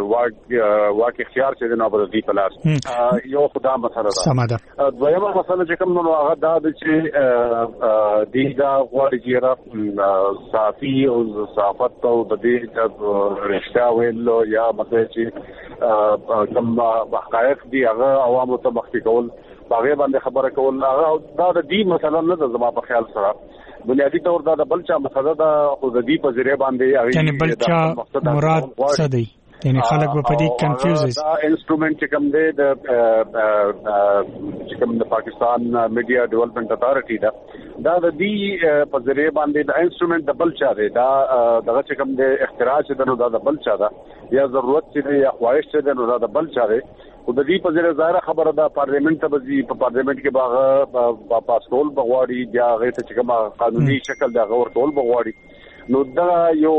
واک اختیار چې نه به دي پلاس یو خدا مسله ده. دویمه مسله چې کوم نو هغه دا چې دې دا غواړي چې صافي او صحافت او د دې رښتیا ویلو یا مطلب چې کوم حقایق دي هغه عوامو ته مخکې کول باغې باندې خبره کول هغه دا د دې مسله نه ده. زما په خیال سره بنیادی طور دا د بلچا مسله دا خو د دې په ذریعہ باندې یعنی بلچا مراد څه دی؟ یعنی خلک په دې کنفیوز دا انسټرومنت چې کوم دی د چې کوم د پاکستان میډیا ډیولپمنٹ اتارټي دا دا د دې په ذریعہ باندې د انسټرومنٹ د بلچا دی دا دغه چې کوم د اختراع چې د نو دا د بلچا دا یا ضرورت چې یا خواهش چې د نو دا د بلچا دی او د دې په ذریعہ ظاهر خبره ده پارلیمنت ته به په پارلیمنت کې باغ پاسپورت بغواړي یا هغه ته چې کوم قانوني شکل دا غور ټول بغواړي. نو دا یو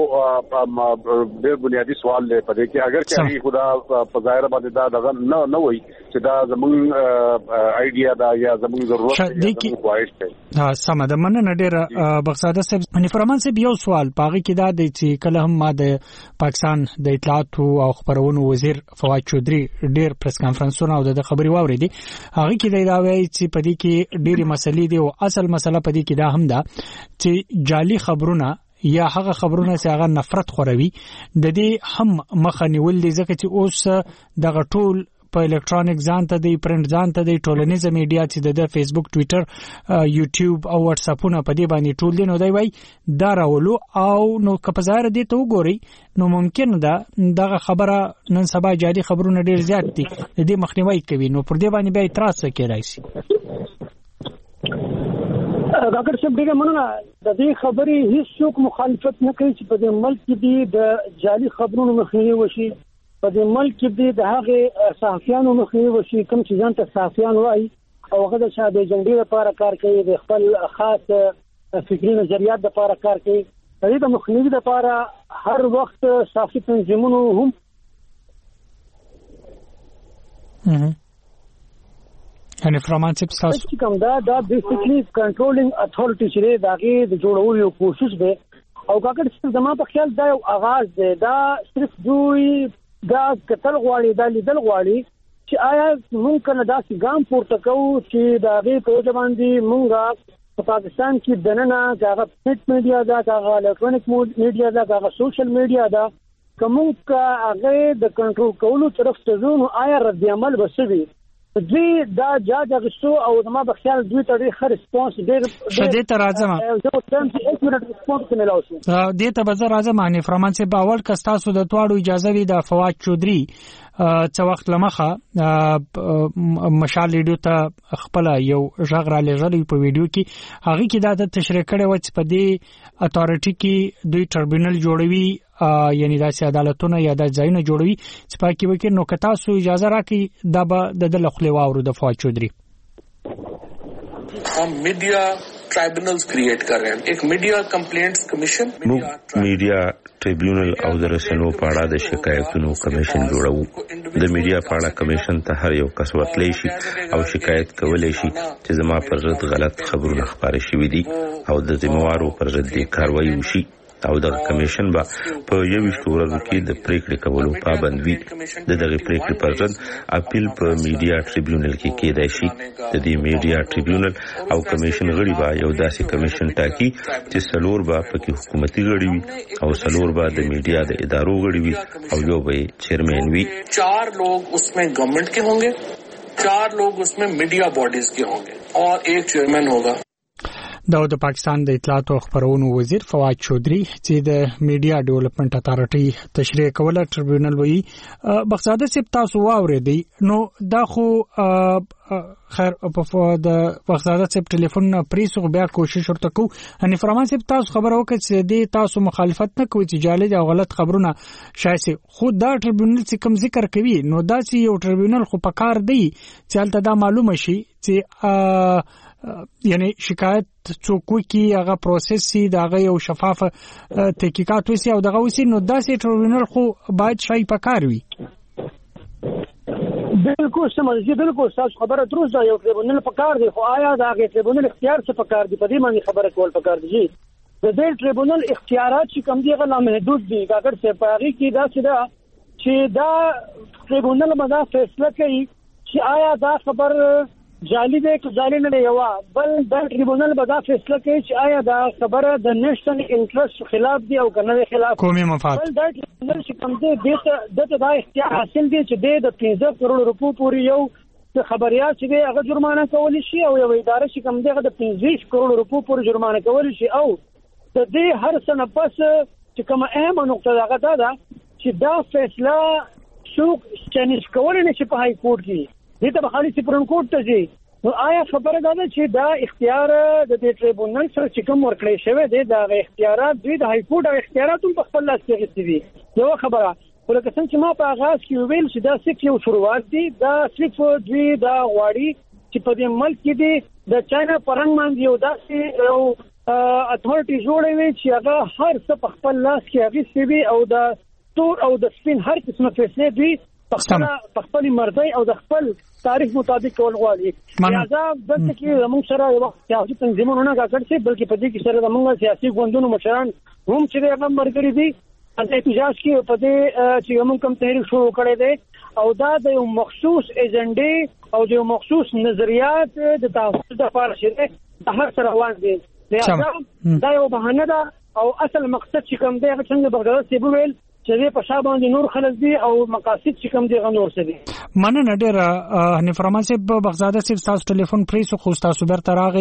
ډېر بنیادی سوال دی په دې کې اگر چې خدا په ظاهر باندې دا دغه نه نه وای چې دا زموږ ایډیا دا یا زموږ ضرورت دی خواهش دی. ها سم ده. مننه ډېر بغزاده صاحب. حنیف الرحمن صاحب یو سوال پاغي کې دا دی چې کله هم ما د پاکستان د اطلاعات او خبرونو وزیر فواد چودري ډېر پریس کانفرنسونه او د خبري واوریدي هغه کې دا وایي چې په دې کې ډېری مسلې دي او اصل مسله په دې کې دا هم ده چې جعلي خبرونه یا هغه خبرونه چې هغه نفرت خوروي د دې هم مخه نیول دي ځکه چې اوس دغه ټول په الکترونیک ځان ته دی پرنټ ځان ته دی ټولنیزه میډیا چې د فیسبوک ټوئیټر یوټیوب او واتس اپونه په دې باندې ټول دي نو دی وای دا راولو او نو کپزار دي ته وګوري نو ممکن ده دغه خبره نن سبا جاري خبرونه ډیر زیات دي د دې مخنیوي کوي نو پر دې باندې بیا اعتراض کوي راځي. ډاکټر صاحب ډیره مننه. د دې خبرې هیڅ څوک مخالفت نه کوي چې په دې ملک کې دي د جعلي خبرونو مخنیوي وشي، په دې ملک کې دي د هغه صحافیانو مخنیوي وشي کوم چې ځان ته صحافیان وایي او هغه د شابه جنګي لپاره کار کوي، د خپل خاص فکري نظریات لپاره کار کوي. د دې مخنیوي لپاره هر وخت صحافي تنظیمونو هم حنیف الرحمن صاحب تاسو کوم دا دا بیسیکلی کنټرولینګ اتھارټی چې داغه د جوړولو یو کوشش دی او کاکړ چې زما په خیال دا یو آغاز دی. دا صرف دوی دا کتل غواړي دا لیدل غواړي چې آیا موږ کنه دا ګام پورته کوو چې داغه په ځوان دي موږ په پاکستان کې دننه هغه پرنټ میډیا دا هغه الکترونیک میډیا دا هغه سوشل میډیا دا کوم کا هغه د کنټرول کولو طرف ته ځو آیا رد عمل وسوي دوی دا جاج اغشتو او زما په خیال دوی ته ډېر ښه ریسپانس ډېر شدید تر راځم زه څنګه چې یک منټ ریسپانس ملو شو دې ته به زه راځم. حنیف الرحمن صاحب اول که تاسو د تواړو اجازه وي د فواد چودري څو وخت لمخه مشال ریډیو ته خپل یو ژغ را لېږلی په ویډیو کې هغه کې دا د تشریح کړي و چې په دې اتارټي کې دوی ټربیونل جوړوي یعنی داسې عدالتونه یا د ځایونه جوړوي چې پاکي وکړي نو که تاسو اجازه راکړي دا به د دل خپل واورو د فواد چودري हम media tribunals create कर रहे हैं एक media complaints commission media tribunal او د رسنیو په اړه د شکایتونو کمیشن جوړو د میډیا په اړه کمیشن ته هر یو کس ورتلی شي او شکایت کولای شي چې زما پر ضد غلط خبرونه خبرې شوې دي او د ذمہوارو پر ضد کاروایی وشي او د کمیشن با په یو ورځ کې د پریکړې کولو پابند وي د دغه پریکړې پر ضد اپیل په میډیا ټریبیونل کې کېدای شي د دې میډیا ټریبیونل او کمیشن غړي با یو داسې کمیشن ټاکي چې سلور با پکې حکومتي غړي وي او سلور با د میډیا د ادارو غړي وي او یو به چیرمن وي चार लोग उसमें गवर्नमेंट के होंगे चार लोग उसमें मीडिया बॉडीज के होंगे और एक चेयरमैन होगा دا د پاکستان د اطلاعات او خبرونو وزیر فواد چودري چې د میډیا ډیولپمنٹ اتارټي تشریح کوله ټریبیونل وی بغزاده سپ تاسو واورېدی نو دا خو خیر په د بغزاده سپ ټلیفون پریسو بیا کوشش ورته کو ان فرمان سپ تاسو خبر وکړي چې د تاسو مخالفت نه کوي چې جالب او غلط خبرونه شایسته خو دا ټریبیونل چې کوم ذکر کوي نو دا چې یو ټریبیونل خو پکار دی چې الته دا معلومه شي چې یعنی شکایت څوک کی هغه پروسس سي دغه یو شفاف تحقیقات وسی او دغه وسی نو داسې ټریبیونل خو باید شای پکار وي بالکل سمجه بالکل تاسو خبره درسته یو ټریبیونل پکار دی خو آیا دا هغه ټریبیونل اختیار څه پکار دی په دې باندې خبره کول پکار دی د دې ټریبیونل اختیارات چې کم دي غلا محدود دي اگر څه پاغي کې دا چې چې دا ټریبیونل مدا فیصله کوي چې آیا دا خبر جعلی دی که جعلی نه یو بل د ټریبیونل به دا فیصله کوي چې آیا دا خبره د نېشنل انټرست خلاف دی او کنه خلاف قومي مفاد بل د ټریبیونل چې کوم دی دته دا اختیار حاصل دی چې د پنځه کروڑ روپو پورې یو خبريات چې هغه جرمانه کولی شي او یو اداره چې کوم دی د پنځه کروڑ روپو پورې جرمانه کولی شي او د دې هر سنه پس چې کومه اهمه نقطه هغه دا چې دا فیصله څوک چینج کول نه شي په های کورټ کې دې ته بخالي سپریم کورټ ته ځي نو آیا خبره ده چې دا اختیار د دې ټریبیونل سره چې کوم ورکړی شوی دی دا اختیارات دوی د های کورټ او اختیارات په خپل لاس کې غوښتي دي یو خبره ولکه څنګه چې ما په آغاز کې ویل چې دا صرف یو شروعات دی دا صرف دوی دا غواړي چې په دې ملک کې دی د چاینا پرنګ باندې یو داسې یو اتھورټي جوړوي چې هغه هر څه په خپل لاس کې اخیستي وي او د تور او د سپین هر قسمه فیصله دوی په خپل مرضی او د خپل تاریخ مطابق کول غواړي لہذا د چې زموږ سره یو وخت سیاسي تنظیمونه نه کاکړ شي بلکې په دې کې سره زموږ سیاسي ګوندونو مشران هم چې هغه مرګري دي د احتجاج کې په دې چې موږ کوم تحریک شروع کړی دی او دا د یو مخصوص ایجنډې او د یو مخصوص نظریات د تحفظ لپاره شته د هر سره روان دي لہذا دا یو بهانه ده او اصل مقصد چې کوم دی هغه څنګه بغداد سی بویل چې په شابه باندې نور خلک دي او مقاصد چې کوم دي غنور څه دي مننه ډیر نه فرمان سي په بغداد سي تاسو ټلیفون پریسو خو تاسو برته راغی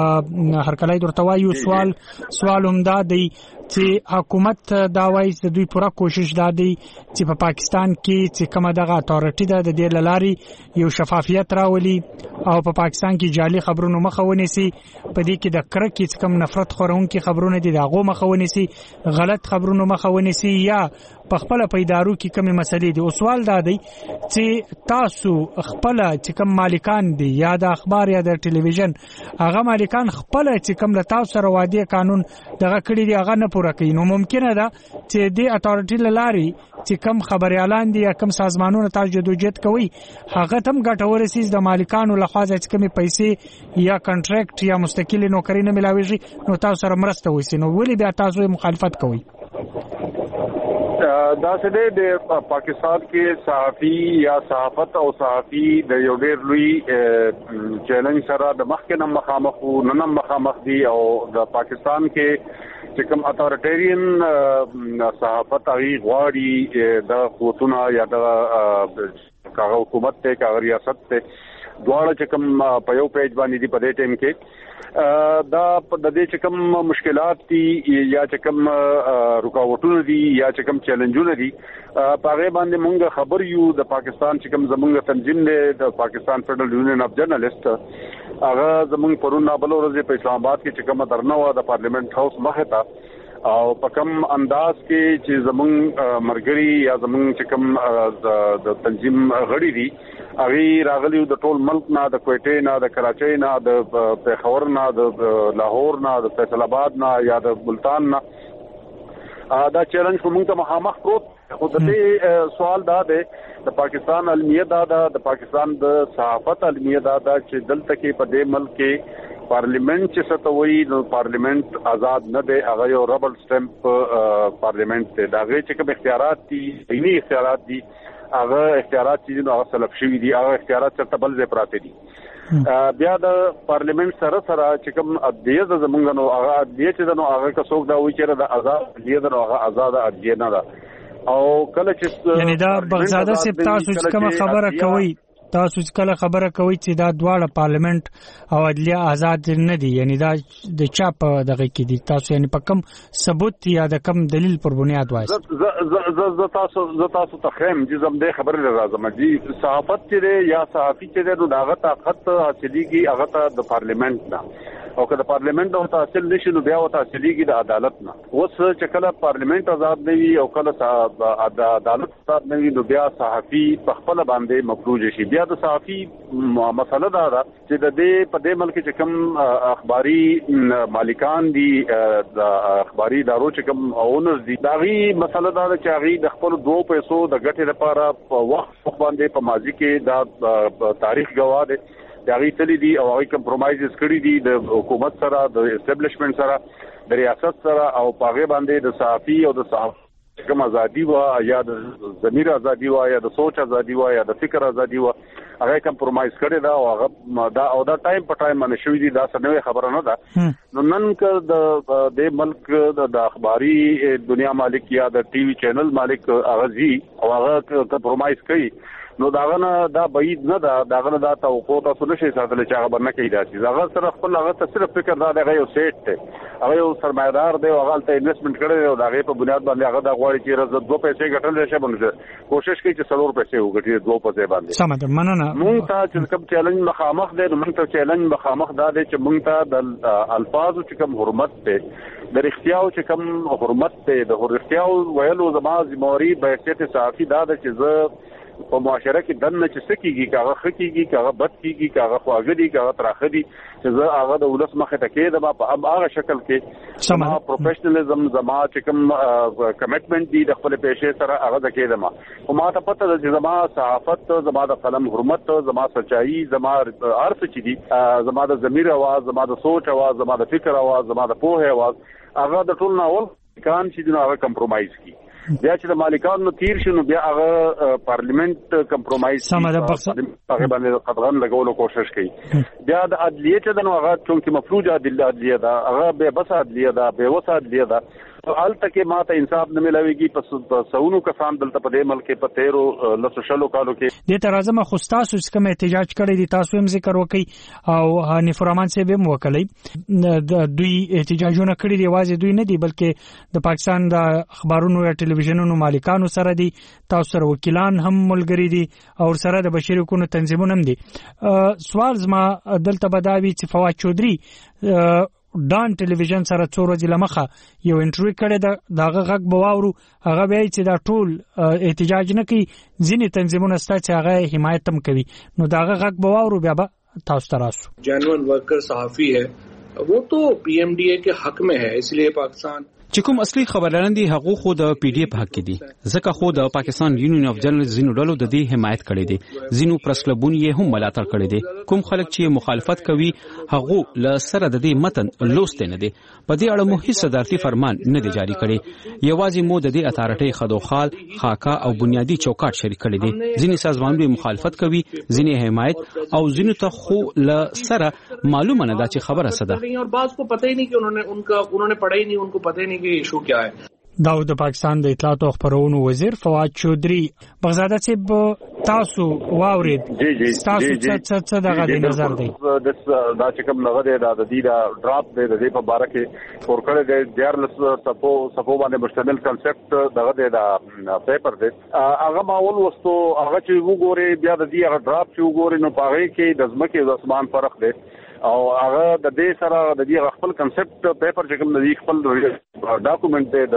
هر کله درته وایو سوال سوال هم دا دی چې حکومت دا وایي چې دوی پوره کوشش دا دی چې په پاکستان کې چې کومه دغه اتارټي ده د دې لاري یو شفافیت راولي او په پاکستان کې جعلي خبرونو مخه ونیسي په دې کې د کرکې چې کوم نفرت خورونکي خبرونه دي دغه مخه ونیسي غلط خبرونو مخه ونیسي یا په خپل پیدارو کې کومه مسلې دي او سوال دا دی چې تاسو خپل چې کوم مالکان دي یا د اخبار یا د ټلویزیون هغه مالکان خپل چې کوم له تاسو سره وادي قانون دغه کړی دی هغه نه پوره کوي نو ممکنه ده چې د اتارټي لاري چې کوم خبريالان دي یا کوم سازمانونه تاسو جدوجہد کوي هغه تم ګټور سیس د مالکانو لخوا چې کومه پیسې یا کنټریکټ یا مستقلی نوکری نه ملاويږي نو تاسو سره مرسته وسی نو ولې بیا تاسو مخالفت کوي دا سده د پاکستان کې صحافي یا صحافت او صحافي د یو ډېر لوی چیلنج سره د مخکنه مخامخ او نن مخامخ دي او د پاکستان کې چې کوم اتارټریان صحافت هغه غواړي د قوتونه یا د کاغه حکومت ته کاغه ریاست ته دواړه چې کوم په یو پیج باندې دي په دې ټیم کې دا د دې چې کوم مشکلات دي یا چې کوم رکاوټونه دي یا چې کوم چیلنجونه دي په هغه باندې مونږ خبر یو د پاکستان چې کوم زمونږ تنظیم دی د پاکستان فیډرل یونین اف جرنالست هغه زمونږ پرون بل ورځ په اسلام آباد کې چې کوم درنه و د پارلیمنت هاوس مخه ته او په کوم انداز کې چې زمونږ مرګري یا زمونږ چې کوم د تنظیم غړي دي هغه راغلي د ټول ملک نه د کوټې نه د کراچۍ نه د پېښور نه د لاهور نه د فیصل آباد نه یا د ملتان نه دا چیلنج کوم ته مخامخ پروت خو د دې سوال دا دی د پاکستان علمیه دا د پاکستان د صحافت علمیه دا چې دلته کې په دې ملک کې پارلیمنت چې ستوي نو پارلیمنت آزاد نه دی هغه یو ربل سټمپ پارلیمنت دی دا غي چې کوم اختیارات دي دینی اختیارات دي هغه اختیارات چې نو هغه سلب شوی دي هغه اختیارات څخه بل ځای پراته دي بیا د پارلیمنت سره سره چې کوم ادیه د زمونږ نو هغه ادیه چې نو هغه کڅوک دا وایي چې د آزاد ادیه د هغه آزاد ادیه نه ده او کله چې یعنی دا بغزاده سپ تاسو چې کوم خبره کوي تاسو کله خبره کوي چې دا دواړه پارلیمنت او عدلیه آزاد نه دي یعنی دا د چا په دغه کې دي تاسو یعنی په کوم ثبوت یا د کوم دلیل پر بنیاد وایي ز ز تاسو ز تاسو ته خیم چې زم د خبره راځم چې صحافت چې یا صحافي چې د دغه طاقت حاصلېږي هغه ته د پارلیمنت نه او که د پارلیمنت او حاصل نشي نو بیا وته حاصلېږي د عدالت نه اوس چې کله پارلیمنت آزاد نه وي او کله د عدالت آزاد نه وي نو بیا صحافي په خپل باندې مفروض شي بیا د صحافي مسله دا ده چې د دې په دې ملک چې کوم اخباري مالکان دي د اخباري ادارو چې کوم اونرز دي دا غي مسله دا ده چې هغه د خپل دوه پیسو د ګټې لپاره په وخت باندې په ماضي کې دا تاریخ گواه دي داغي تللی دي او هغه کمپرمایزز کړی دي د حکومت سره د اسټابلیشمنت سره د ریاست سره او پاغه باندې د صحافي او د صحافي کوم ازادي وا یا د ضمیر ازادي وا یا د سوچ ازادي وا یا د فکر ازادي وا هغه کمپرمایز کړی دا او هغه دا او دا ټایم په ټایم باندې شوې دي دا څه خبره نه ده نو نن که د د ملک د اخباري دنیا مالک یا د ټي وي چینل مالک هغه زی او هغه کمپرمایز کوي نو داغه نه دا بعید نه ده داغه نه دا توقع تاسو نشئ ساتل چې هغه برنه کوي دا چې هغه سره خپل هغه ته صرف فکر دا دی یو سیټ دی هغه یو سرمایدار دی او هغه ته انویسټمنټ کړی او داغه په بنیاد باندې هغه دا غواړي چې رز دوه پیسې ګټل شي باندې کوشش کوي چې څلور پیسې وګټي دوه پیسې باندې سمه ده مننه مونږ ته چې کوم چیلنج مخامخ دی نو مونږ ته چیلنج مخامخ دا دی چې مونږ ته د الفاظو چې کوم حرمت دی د رښتیاو چې کوم حرمت دی د رښتیاو ویلو زما ذمہواری به حیثیت صحافي دا ده چې زه په معاشره کې دنه چې سکیږي کاغه خکیږي کاغه بد کیږي کاغه خواګدي کاغه تراخدي چې زه هغه د ولس مخه ته کېدم په هغه شکل کې سما پروفیشنلیزم زما چې کوم کمټمنټ دي د خپل پیښې سره هغه د کېدم او ما ته پته ده چې زما صحافت زما د قلم حرمت زما سچایي زما ارث چې دي زما د ضمیر आवाज زما د سوچ आवाज زما د فکر आवाज زما د پوهه आवाज هغه د ټول ناول کان چې هغه کمپرمایز کی بیا چې د مالکانو تیر شنو بیا هغه پارلیمنت کمپرمایز هغه باندې قدغن لګولو کوشش کوي بیا د عدلیه چې د هغه چې مفروض عدلیه ده هغه به بس عدلیه ده به وس عدلیه ده حال تک ماته انصاف نه ملويږي په سونو کسان دلته په دې ملک په تیرو لسو شلو کالو کې د ترازمه خوستاسو چې کوم احتجاج کړی دي تاسو هم ذکر وکي او حنیف رحمان صاحب هم وکړي د دوی احتجاجونه کړی دي واځي دوی نه دي بلکې د پاکستان د اخبارونو یا ټلویزیونونو مالکانو سره دي تاسو سره وکیلان هم ملګری دي او سره د بشري حقوقو تنظیمونه هم دي سوال زما دلته بداوی چې فواد چودري دان ټلویزیون سره څو ورځې لمخه یو انټرویو کړی دا دغه غږ بواورو هغه به چې دا ټول احتجاج نه کوي ځینې تنظیمونه ستا چې هغه حمایت هم کوي نو دغه غږ بواورو بیا به تاسو ته راسو جنرل ورکر صحافی ہے وہ تو پی ایم ڈی اے کے حق میں ہے اس لیے پاکستان چې کوم اصلي خبرلاران دي هغه خو د پی ډی اف حق کې دي ځکه خو د پاکستان یونین اف جرنالست زینو ډلو د دې حمایت کړي دي زینو پرس کلبونه یې هم ملاتړ کړي دي کوم خلک چې مخالفت کوي هغه ل سره د دې متن لوست نه دي په دې اړه مو هیڅ صدارتي فرمان نه دی جاری کړي یوازې مو د دې اتارټي خدوخال خاکا او بنیادی چوکاټ شریک کړي دي ځینې سازمانونه مخالفت کوي ځینې حمایت او ځینې ته خو ل سره معلومه نه ده چې خبره څه ده اور بعض کو پتہ ہی نہیں کہ انہوں نے ان کا انہوں نے پڑھا ہی نہیں ان کو پتہ ہی نہیں کہ ایشو کیا ہے دا د پاکستان د اطلاعات او خبرونو وزیر فواد چودري بغزاده صاحب تاسو واورید تاسو څه څه دغه د نظر دی د دا چې کوم لغه دی د دې دا ډراپ دی د دې په باره کې فور کړه د دیارلس سپو سپو باندې مشتمل کنسپټ دغه دی دا پیپر دی هغه ماول وستو هغه چې وګوري بیا د دې هغه ډراپ چې وګوري نو پاره کې د ځمکې د اسمان فرق دی او هغه د دې سره د دې خپل کنسپټ پیپر چې کوم د خپل ډاکومنت دی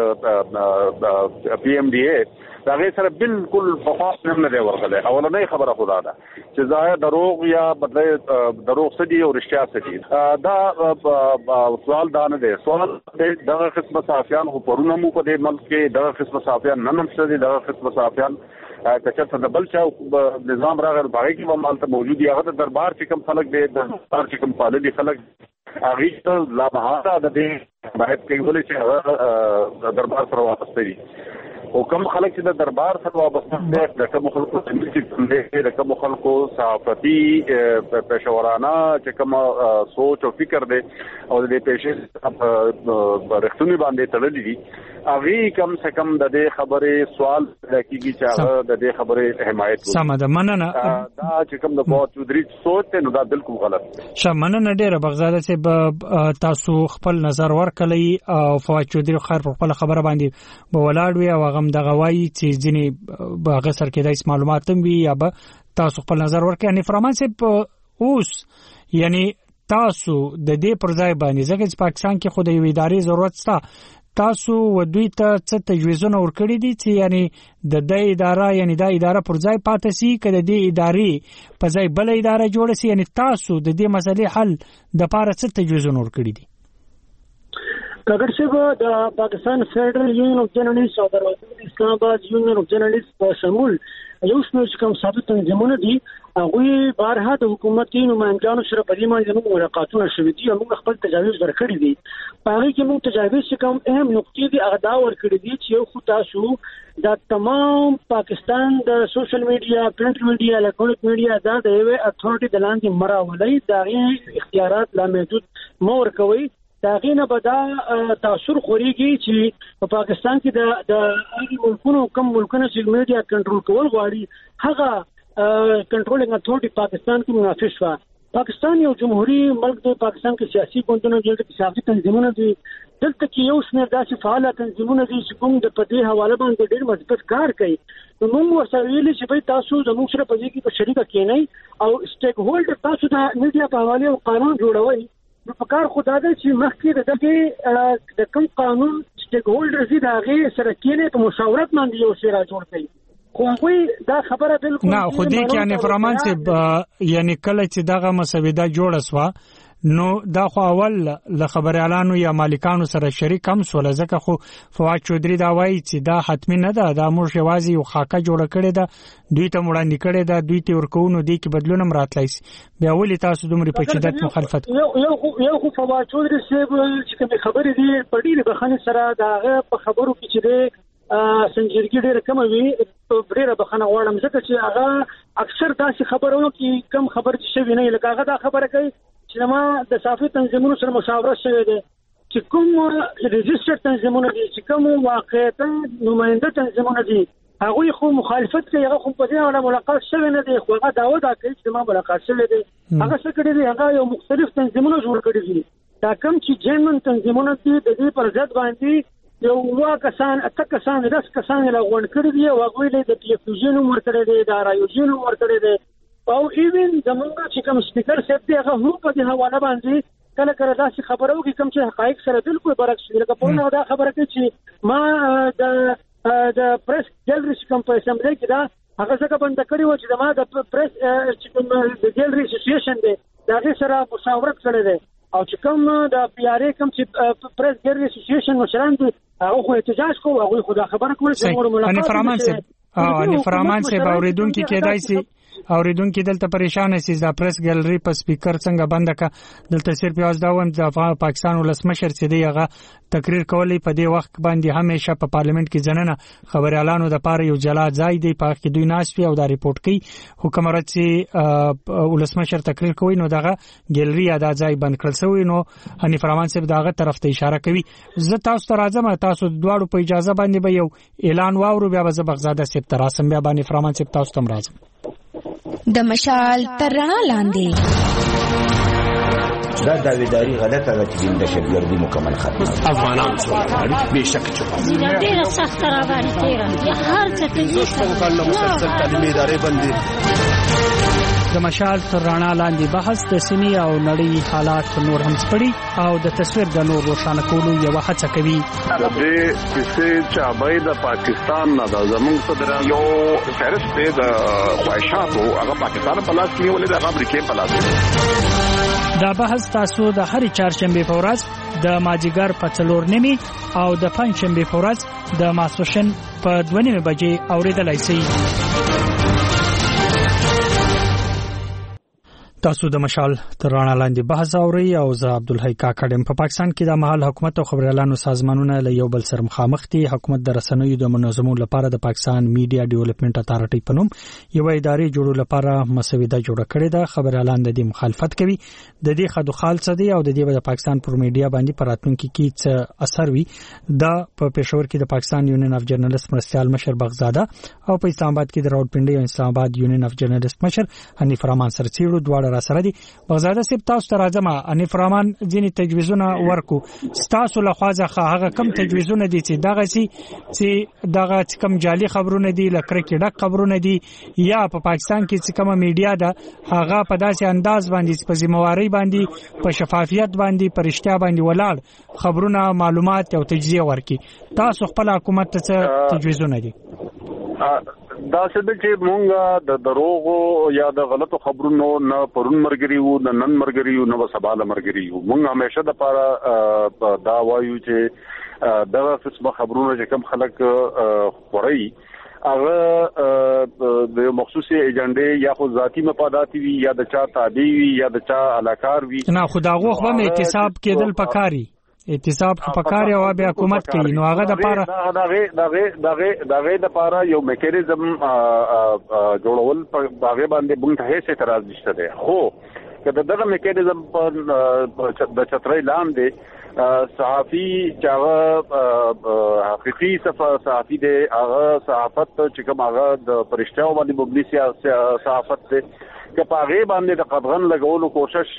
د پی ایم ډي اي دا غي سره بالکل په خاص نه دی ورغله اولنې خبره خدا ده چې ظاهر دروغ یا بدله دروغ سدي او رښتیا سدي دا سوال دا نه دی سوال دغه قسمه صحافیان خو پرونه مو په دې ملک کې دغه قسمه صحافیان نه نشته دي دغه قسمه صحافیان کچته د بل چا نظام راغلی باغی کې هم مالته موجود دی هغه دربار چې کوم خلک دی دربار چې کوم پاللي خلک هغه ته لا بهاره د دې باید کېول چې هغه دربار سره واپس کړي او کوم خلک چې د دربار سره وابسته دي د کوم خلکو چې د کوم خلکو صحافتي پېښورانه چې کوم سوچ او فکر دي او د پېښې رښتونی باندې تړلې دي هغه کم څه کم د دې خبرې سوال راکېږي چې هغه د دې خبرې حمایت وکړي سم ده مننه دا چې کوم د فواد چودري سوچ ته نو دا بالکل غلط دی شمننه ډیره بغزاده چې تاسو خپل نظر ورکړی او فواد چودري خیر په خپل خبره باندې په ولاړ وي او هم د غوای چې ځینې باغ سر کې د معلومات هم وي یا به تاسو خپل نظر ورکړئ یعنی فرمان سي اوس یعنی تاسو د دې پر ځای باندې ځکه چې پاکستان کې خو د یو ادارې ضرورت شته تاسو و دوی ته څه تجویزونه ورکړي دي چې یعنی د دې اداره یعنی د اداره پر ځای پاتې سي کله د ادارې په ځای بل اداره جوړ سي یعنی تاسو د دې مسلې حل د پاره څه تجویزونه ورکړي دي کګر چې د پاکستان فدرال یونین اف جرنالیست او د اسلام آباد یونین اف جرنالیست په شمول یو څو کوم ثابت تنظیمونه دي هغه بارها د حکومتي نمائندانو سره په دې باندې موږ ملاقاتونه شوي دي او موږ خپل تجاویز ورکړي دي په هغه کې موږ تجاویز کوم اهم نقطې دي هغه دا ورکړي دي چې یو خو تاسو د تمام پاکستان د سوشل میډیا پرنٹ میډیا الکترونیک میډیا دا د یو اتھورټي د لاندې مراولې دغه اختیارات لا محدود مور کوي دا غینه به دا تاثیر خوريږي چې په پاکستان کې د د ملکونو کم ملکونو چې میډیا کنټرول کول غواړي هغه کنټرولینګ اتھورټي پاکستان کې منافس شو پاکستان یو جمهوریت ملک دی پاکستان کې سیاسي ګوندونه دي سیاسي تنظیمونه دي دلته کې یو شمېر داسې فعال تنظیمونه دي چې کوم د پدې حواله باندې ډېر مثبت کار کوي نو موږ ورسره ویلي چې به تاسو د موږ سره په دې کې په شریکه کېنئ او سټیک هولډر تاسو د میډیا په حواله او قانون جوړوي نو په کار خدای دې چې مخکې دغه د کوم قانون سټیک هولډرز دي هغه سره کېنه په مشاورت باندې یو شی را جوړ کړي خو خو دا خبره بالکل نه خو دې کې یعنی فرمان چې یعنی کله چې دغه مسوده جوړه سوا نو دا خو اول ل خبر اعلانو یا مالکانو سره شریک هم سول ځکه خو فواد چودري دا وایي چې دا حتمی نه ده دا موږ شوازي او خاکه جوړ کړي ده دوی ته وړاندې کړي ده دوی ته ورکوونو دي کې بدلون هم راتلای شي بیا ولې تاسو دومره په شدت مخالفت یو یو یو خو فواد چودري چې کوم خبرې دي په ډیره بخښنه سره دا په خبرو کې چې سنجرګي ډېر کم وي ډېر بخښنه غواړم ځکه چې هغه اکثر داسې خبرونه کې کم خبر شوی نه لکه هغه دا خبره کوي چې ما د صافي تنظیمونو سره مشاورت شوی دی چې کوم ريجستر تنظیمونه دي چې کوم واقعیتا نماینده تنظیمونه دي هغه خو مخالفت کوي هغه خو په دې اړه ملاقات شوی نه دی خو هغه داوا دا کوي چې ما ملاقات شوی دی هغه څه کړی دی هغه یو مختلف تنظیمونه جوړ کړی دي دا کوم چې جنمن تنظیمونه دي د دې پر ضد باندې یو واکسان اته کسان داس کسان لا غون کړی دی او هغه له د ټلویزیون عمر کړی دی د رادیو عمر کړی دی او ایون زمونږ چې کوم سپیکر سیټ دی هغه هم په دې حواله باندې کله کله داسې خبرو کې کوم چې حقایق سره بالکل برعکس دي لکه په نو دا خبره کوي چې ما د د پریس ګیلری کوم په اسمبلی کې دا هغه څنګه بند کړی و چې ما د پریس چې کوم د ګیلری اسوسییشن دی دا سره مشاورت کړی دی او چې کوم د پی آر ای کوم چې پریس ګیلری اسوسییشن مشران دي هغه خو احتجاج کوي هغه خو دا خبره کوي چې موږ ملاقات ان فرمان سي او ان فرمان سي باوریدون کې کېدای سي اوریدونکو دلته پریشان سي د پریس ګالري په سپیکر څنګه بند کا دلته صرف یو ځاوم د پاکستان ولسمشر چې دی هغه تقریر کولی په دې وخت باندې همیشه په پارلیمنت کې ځننه خبريالانو د پاره یو جلا ځای دی په کې دوی ناشوي او دا ریپورت کوي حکومت چې ولسمشر تقریر کوي نو دغه ګالري ادا ځای بند کړل شوی نو حنیف رحمان صاحب دغه طرف ته اشاره کوي زه تاسو ته راځم تاسو دواړو په اجازه باندې به یو اعلان واورو بیا به بغزاده صاحب ته راسم بیا باندې فرمان صاحب تاسو ته راځم د مشال تر رڼا لاندې دا داویداری غلطه ده چې د دهشتګردي مکمل ختمه افغانان سوالګر به شک چوکا ډیره سخت را باندې تیر هر څه ته په مسلسل تعلیمي ادارې باندې د مشال تر رڼا لاندې بحث د سیمې او نړۍ حالات نور هم سپړي او د تصویر د نور روښانه کولو یو هڅه کوي د دې چې چې د پاکستان نه د زمونږ صدر یو فهرست د خواهشاتو هغه پاکستان په لاس کې ولې د امریکا په لاس دا بحث تاسو د هرې چهارشنبه په ورځ د ماجیګر په څلور نیمه او د پنځشنبه په ورځ د ماسوشن په دوه نیمه بجې اوریدلای شئ. تاسو د مشال تر رڼا لاندې بحث اوري او زه عبدالحی کاکړم. په پاکستان کې د محل حکومت او خبريالانو سازمانونه له یو بل سره مخامخ دي. حکومت د رسنیو د منظمولو لپاره د پاکستان میډیا ډیولپمنٹ اتارټي په نوم یو ادارې جوړولو لپاره مسوده جوړه کړې ده. خبريالان د دې مخالفت کوي. د دې خدو خال څه دي او د دې د پاکستان پر میډیا باندې پراتونکو کې څه اثر وي دا په پېښور کې د پاکستان یونین اف جرنالست مرستيال مشر بغزاده او په اسلام آباد کې د راولپنډي او اسلام آباد یونین اف جرنالست مشر حنیف رحمان سرچیړو دواړه را سره دي. بغزاده سپ تاسو ته راځم. حنیف رحمان ځینې تجویزونه ورکو تاسو له خواځه هغه کم تجویزونه دي چې دغه سي چې دغه کم جعلي خبرونه دي لکه کې ډک خبرونه دي یا په پاکستان کې چې کومه میډیا ده هغه په داسې انداز باندې په ذمہواری باندې په شفافیت باندې پرشتیا باندې ولاړ خبرونه معلومات او تجزیه ورکي. تاسو خپل حکومت ته تجویزونه دي دا څه چې مونږه د دروغو یا د غلطو خبرونو نه پرون مرګري وو نه نن مرګري وو نه سبا مرګري وو. مونږ همیشه د پاره دا وایو چې دغه څه خبرونه چې کم خلک خوري هغه د مخصوصي ایجنډې یا خو ذاتی مفادات وي یا د چا تابع وي یا د چا علاقار وي. نه خداغو خو هم احتساب کېدل پکاري احتساب پکاري او بیا حکومت کوي نو هغه د پاره دغه دغه دغه دغه د پاره یو میکانیزم جوړول هغه باندې بونته هیڅ اعتراض نشته ده. خو کله دغه میکانیزم په د چترۍ لاندې صحافي چې هغه حقيقي صحافي دی هغه صحافت چې کوم هغه د پرشتاو باندې مبني صحافت دی که په هغه باندې د قدغن لګولو کوشش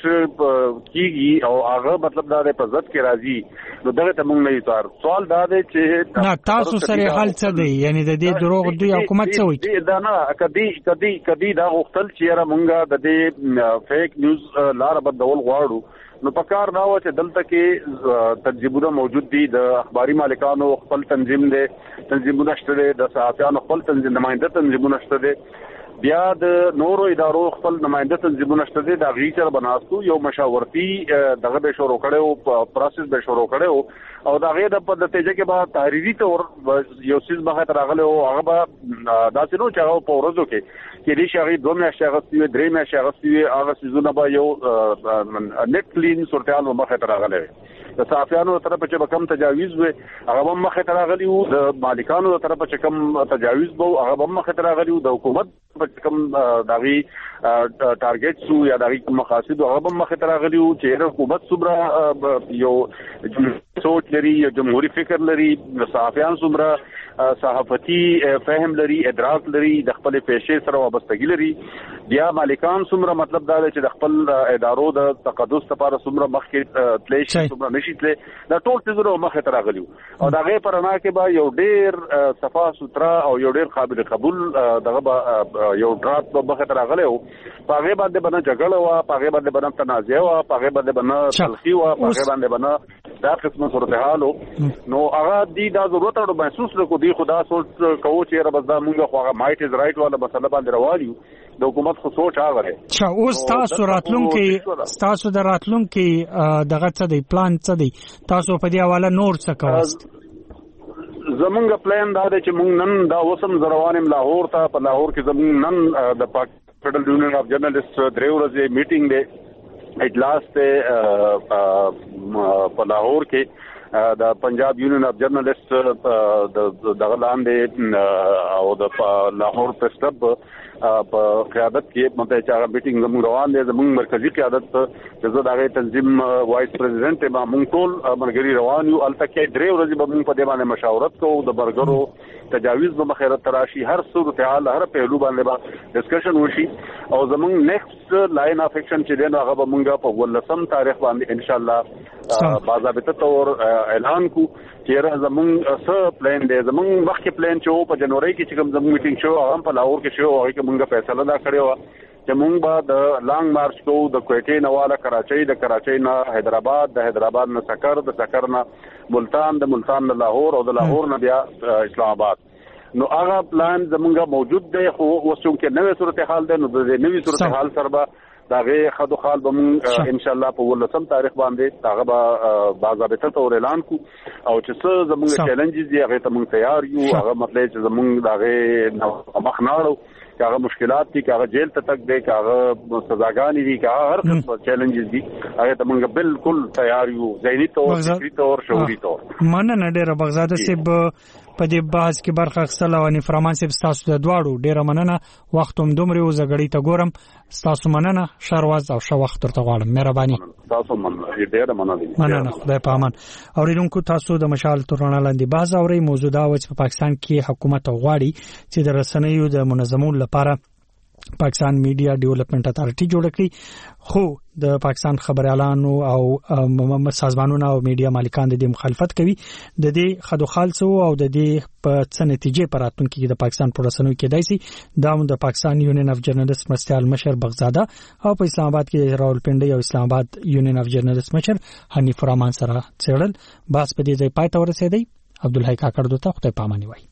کیږي او هغه مطلب دا د پزت کې راځي نو دغه ته موږ نه یتار. سوال دا دی چې نه تاسو سره حل څه دی یعنی د دې دروغ دوی حکومت څه وایي دا نه کدي کدي کدي دا غوښتل چې را مونږه د دې فیک نیوز لار بدول غواړو نو پکار دا و چې دلته کې تنظیمونه موجود دي د اخباري مالکانو خپل تنظیم دي تنظیمونه شته د صحافیانو خپل تنظیم نمائنده تنظیمونه شته دي بیا د نورو ادارو خپل نمائنده تنظیمونه شته دي دا غیچر بناستو یو مشاورتي دغه به شروع کړو پروسس به شروع کړو او دا غیر په نتیجه کې به تحریری تور یو سیس به راغله او هغه به داسې نو چې هغه په ورځو کې کې دې شغې دوه میاشتې غوښتي درې میاشتې غوښتي هغه سيزونه به یو نت کلین صورتحال مخه راغله. د صحافیانو طرف چې کم تجاوز وي هغه مخه راغلی وو د مالکانو طرف چې کم تجاوز وو هغه مخه راغلی وو د حکومت په کم داغي ټارګټ سو یا داغي مقاصد هغه مخه راغلی وو چې حکومت صبره یو سوچ لري یا جمهوریت فکر لري صحافیان صبره صحافتي فهم لري ادراک لري د خپل پیشې سره وابستګي لري بیا مالکان څومره مطلب دا چې د خپل ادارو د تقدس لپاره څومره مخکې تللی شي څومره نشي تللی دا ټول څه مخه ته راغلي او دا غي پرانا کې به یو ډیر صفا سوترا او یو ډیر قابل قبول دغه یو ډرات په مخه ته راغلی او پاغه باندې باندې جګړه وا پاغه باندې باندې تنازع وا پاغه باندې باندې تلخي وا پاغه باندې باندې دا قسمه صورتحال نو هغه دي دا ضرورت او محسوس کو دي خدا سوچ کوو چې رب دا موږ خو هغه مایټ از رائټ والا مسله باندې روانیو د حکومت خو سوچ هغه دی چې اوس تاسو راتلونکي تاسو د راتلونکي دغه څه دی پلان څه دی تاسو په دې حواله نور څه کوست زمونږ پلان دا دی چې موږ نن دا وسم زروانم لاهور ته په لاهور کې زمونږ نن د فیډرل یونین اف جرنالست درې ورځې میټینګ دی اجلاس ته په لاهور کې د پنجاب یونین اف جرنالست دغه لاندې او د لاهور پریس کلب په قیادت کې مته چې هغه میټینګ زموږ روان دی زموږ مرکزی قیادت چې زه دغه تنظیم وایس پریزیدنت ما مونږ ټول مرګري روان یو الته کې درې ورځې به مونږ په دې باندې مشاورت کوو د برګرو تجاویز به مخیرت تراشي هر صورتحال هر پهلو باندې به ډسکشن وشي او زموږ نیکسټ لاین اف اکشن چې دی نو هغه به مونږ په ولسم تاریخ باندې ان شاء الله باضابطه تور اعلان کو چې زموږ څه پلان دی زموږ مخکې پلان چې په جنوري کې چې کوم زموږ میټینګ شو هغه په لاهور کې شو هغه کې مونږ فیصله دا کړې و چې مونږ به د لانګ مارچ کوو د کوټې نه والا کراچۍ د کراچۍ نه حیدرآباد د حیدرآباد نه سکر د سکر نه ملتان د ملتان نه لاهور او د لاهور نه بیا اسلام آباد نو هغه پلان زمونږ موجود دی خو اوس چې نوې صورتحال ده نو د نوې صورتحال سره به داغه خدو خال به ان شاء الله په ولسم تاریخ باندې هغه به باضابطه تور اعلان کو او چې څه زمونږ چیلنجز دي هغه ته مونږ تیار یو هغه مطلب چې زمونږ داغه مخ ناړو هغه مشکلات دي هغه جیل ته تک دی هغه سزاګانې دي هغه هر قسم چیلنجز دي هغه ته مونږ بالکل تیار یو ذهني تور فکری تور شعوري تور مننه ډیره بغزاده صاحب په دې بحث کې برخه اخیستل او ان فرمان صاحب تاسو د دواړو ډیره مننه وخت هم دومره وزګړی ته ګورم تاسو مننه شرواز او شو وخت ترته غواړم مهرباني تاسو مننه ډیره مننه مننه خدای په امان اوریدونکو تاسو د مشال تورونه لاندې بحث اوري موضوع دا و چې په پاکستان کې حکومت غواړي چې د رسنیو د منظمولو لپاره پاکستان میډیا ډیولپمنٹ اتارټي جوړ کړي خو د پاکستان خبريالانو او سازمانونو او میډیا مالکان د دې مخالفت کوي د دې خدو خالصو او د دې په څه نتیجې پراتون کې د پاکستان پرسنوي کې دایسي دا د پاکستان یونین اف جرنالست مرستيال مشر بغزاده او په اسلام آباد کې راولپنډي او اسلام آباد یونین اف جرنالست مشر حنیف رحمان سره څېړل بس په دې ځای پای ته ورسېدی عبدالحی کاکړ دوته خدای پاماني وای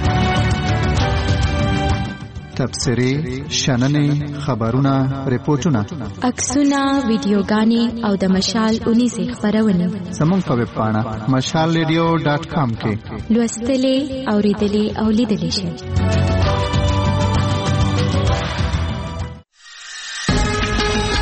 تبصرې شننې خبرونه ریپورتونه عکسونه ویډیوګانې او د مشال اونیزه خبرونه زموږ په ویب پاڼه مشال ریډیو ډاټ کام کې لوستلې اوریدلې او لیدلې شئ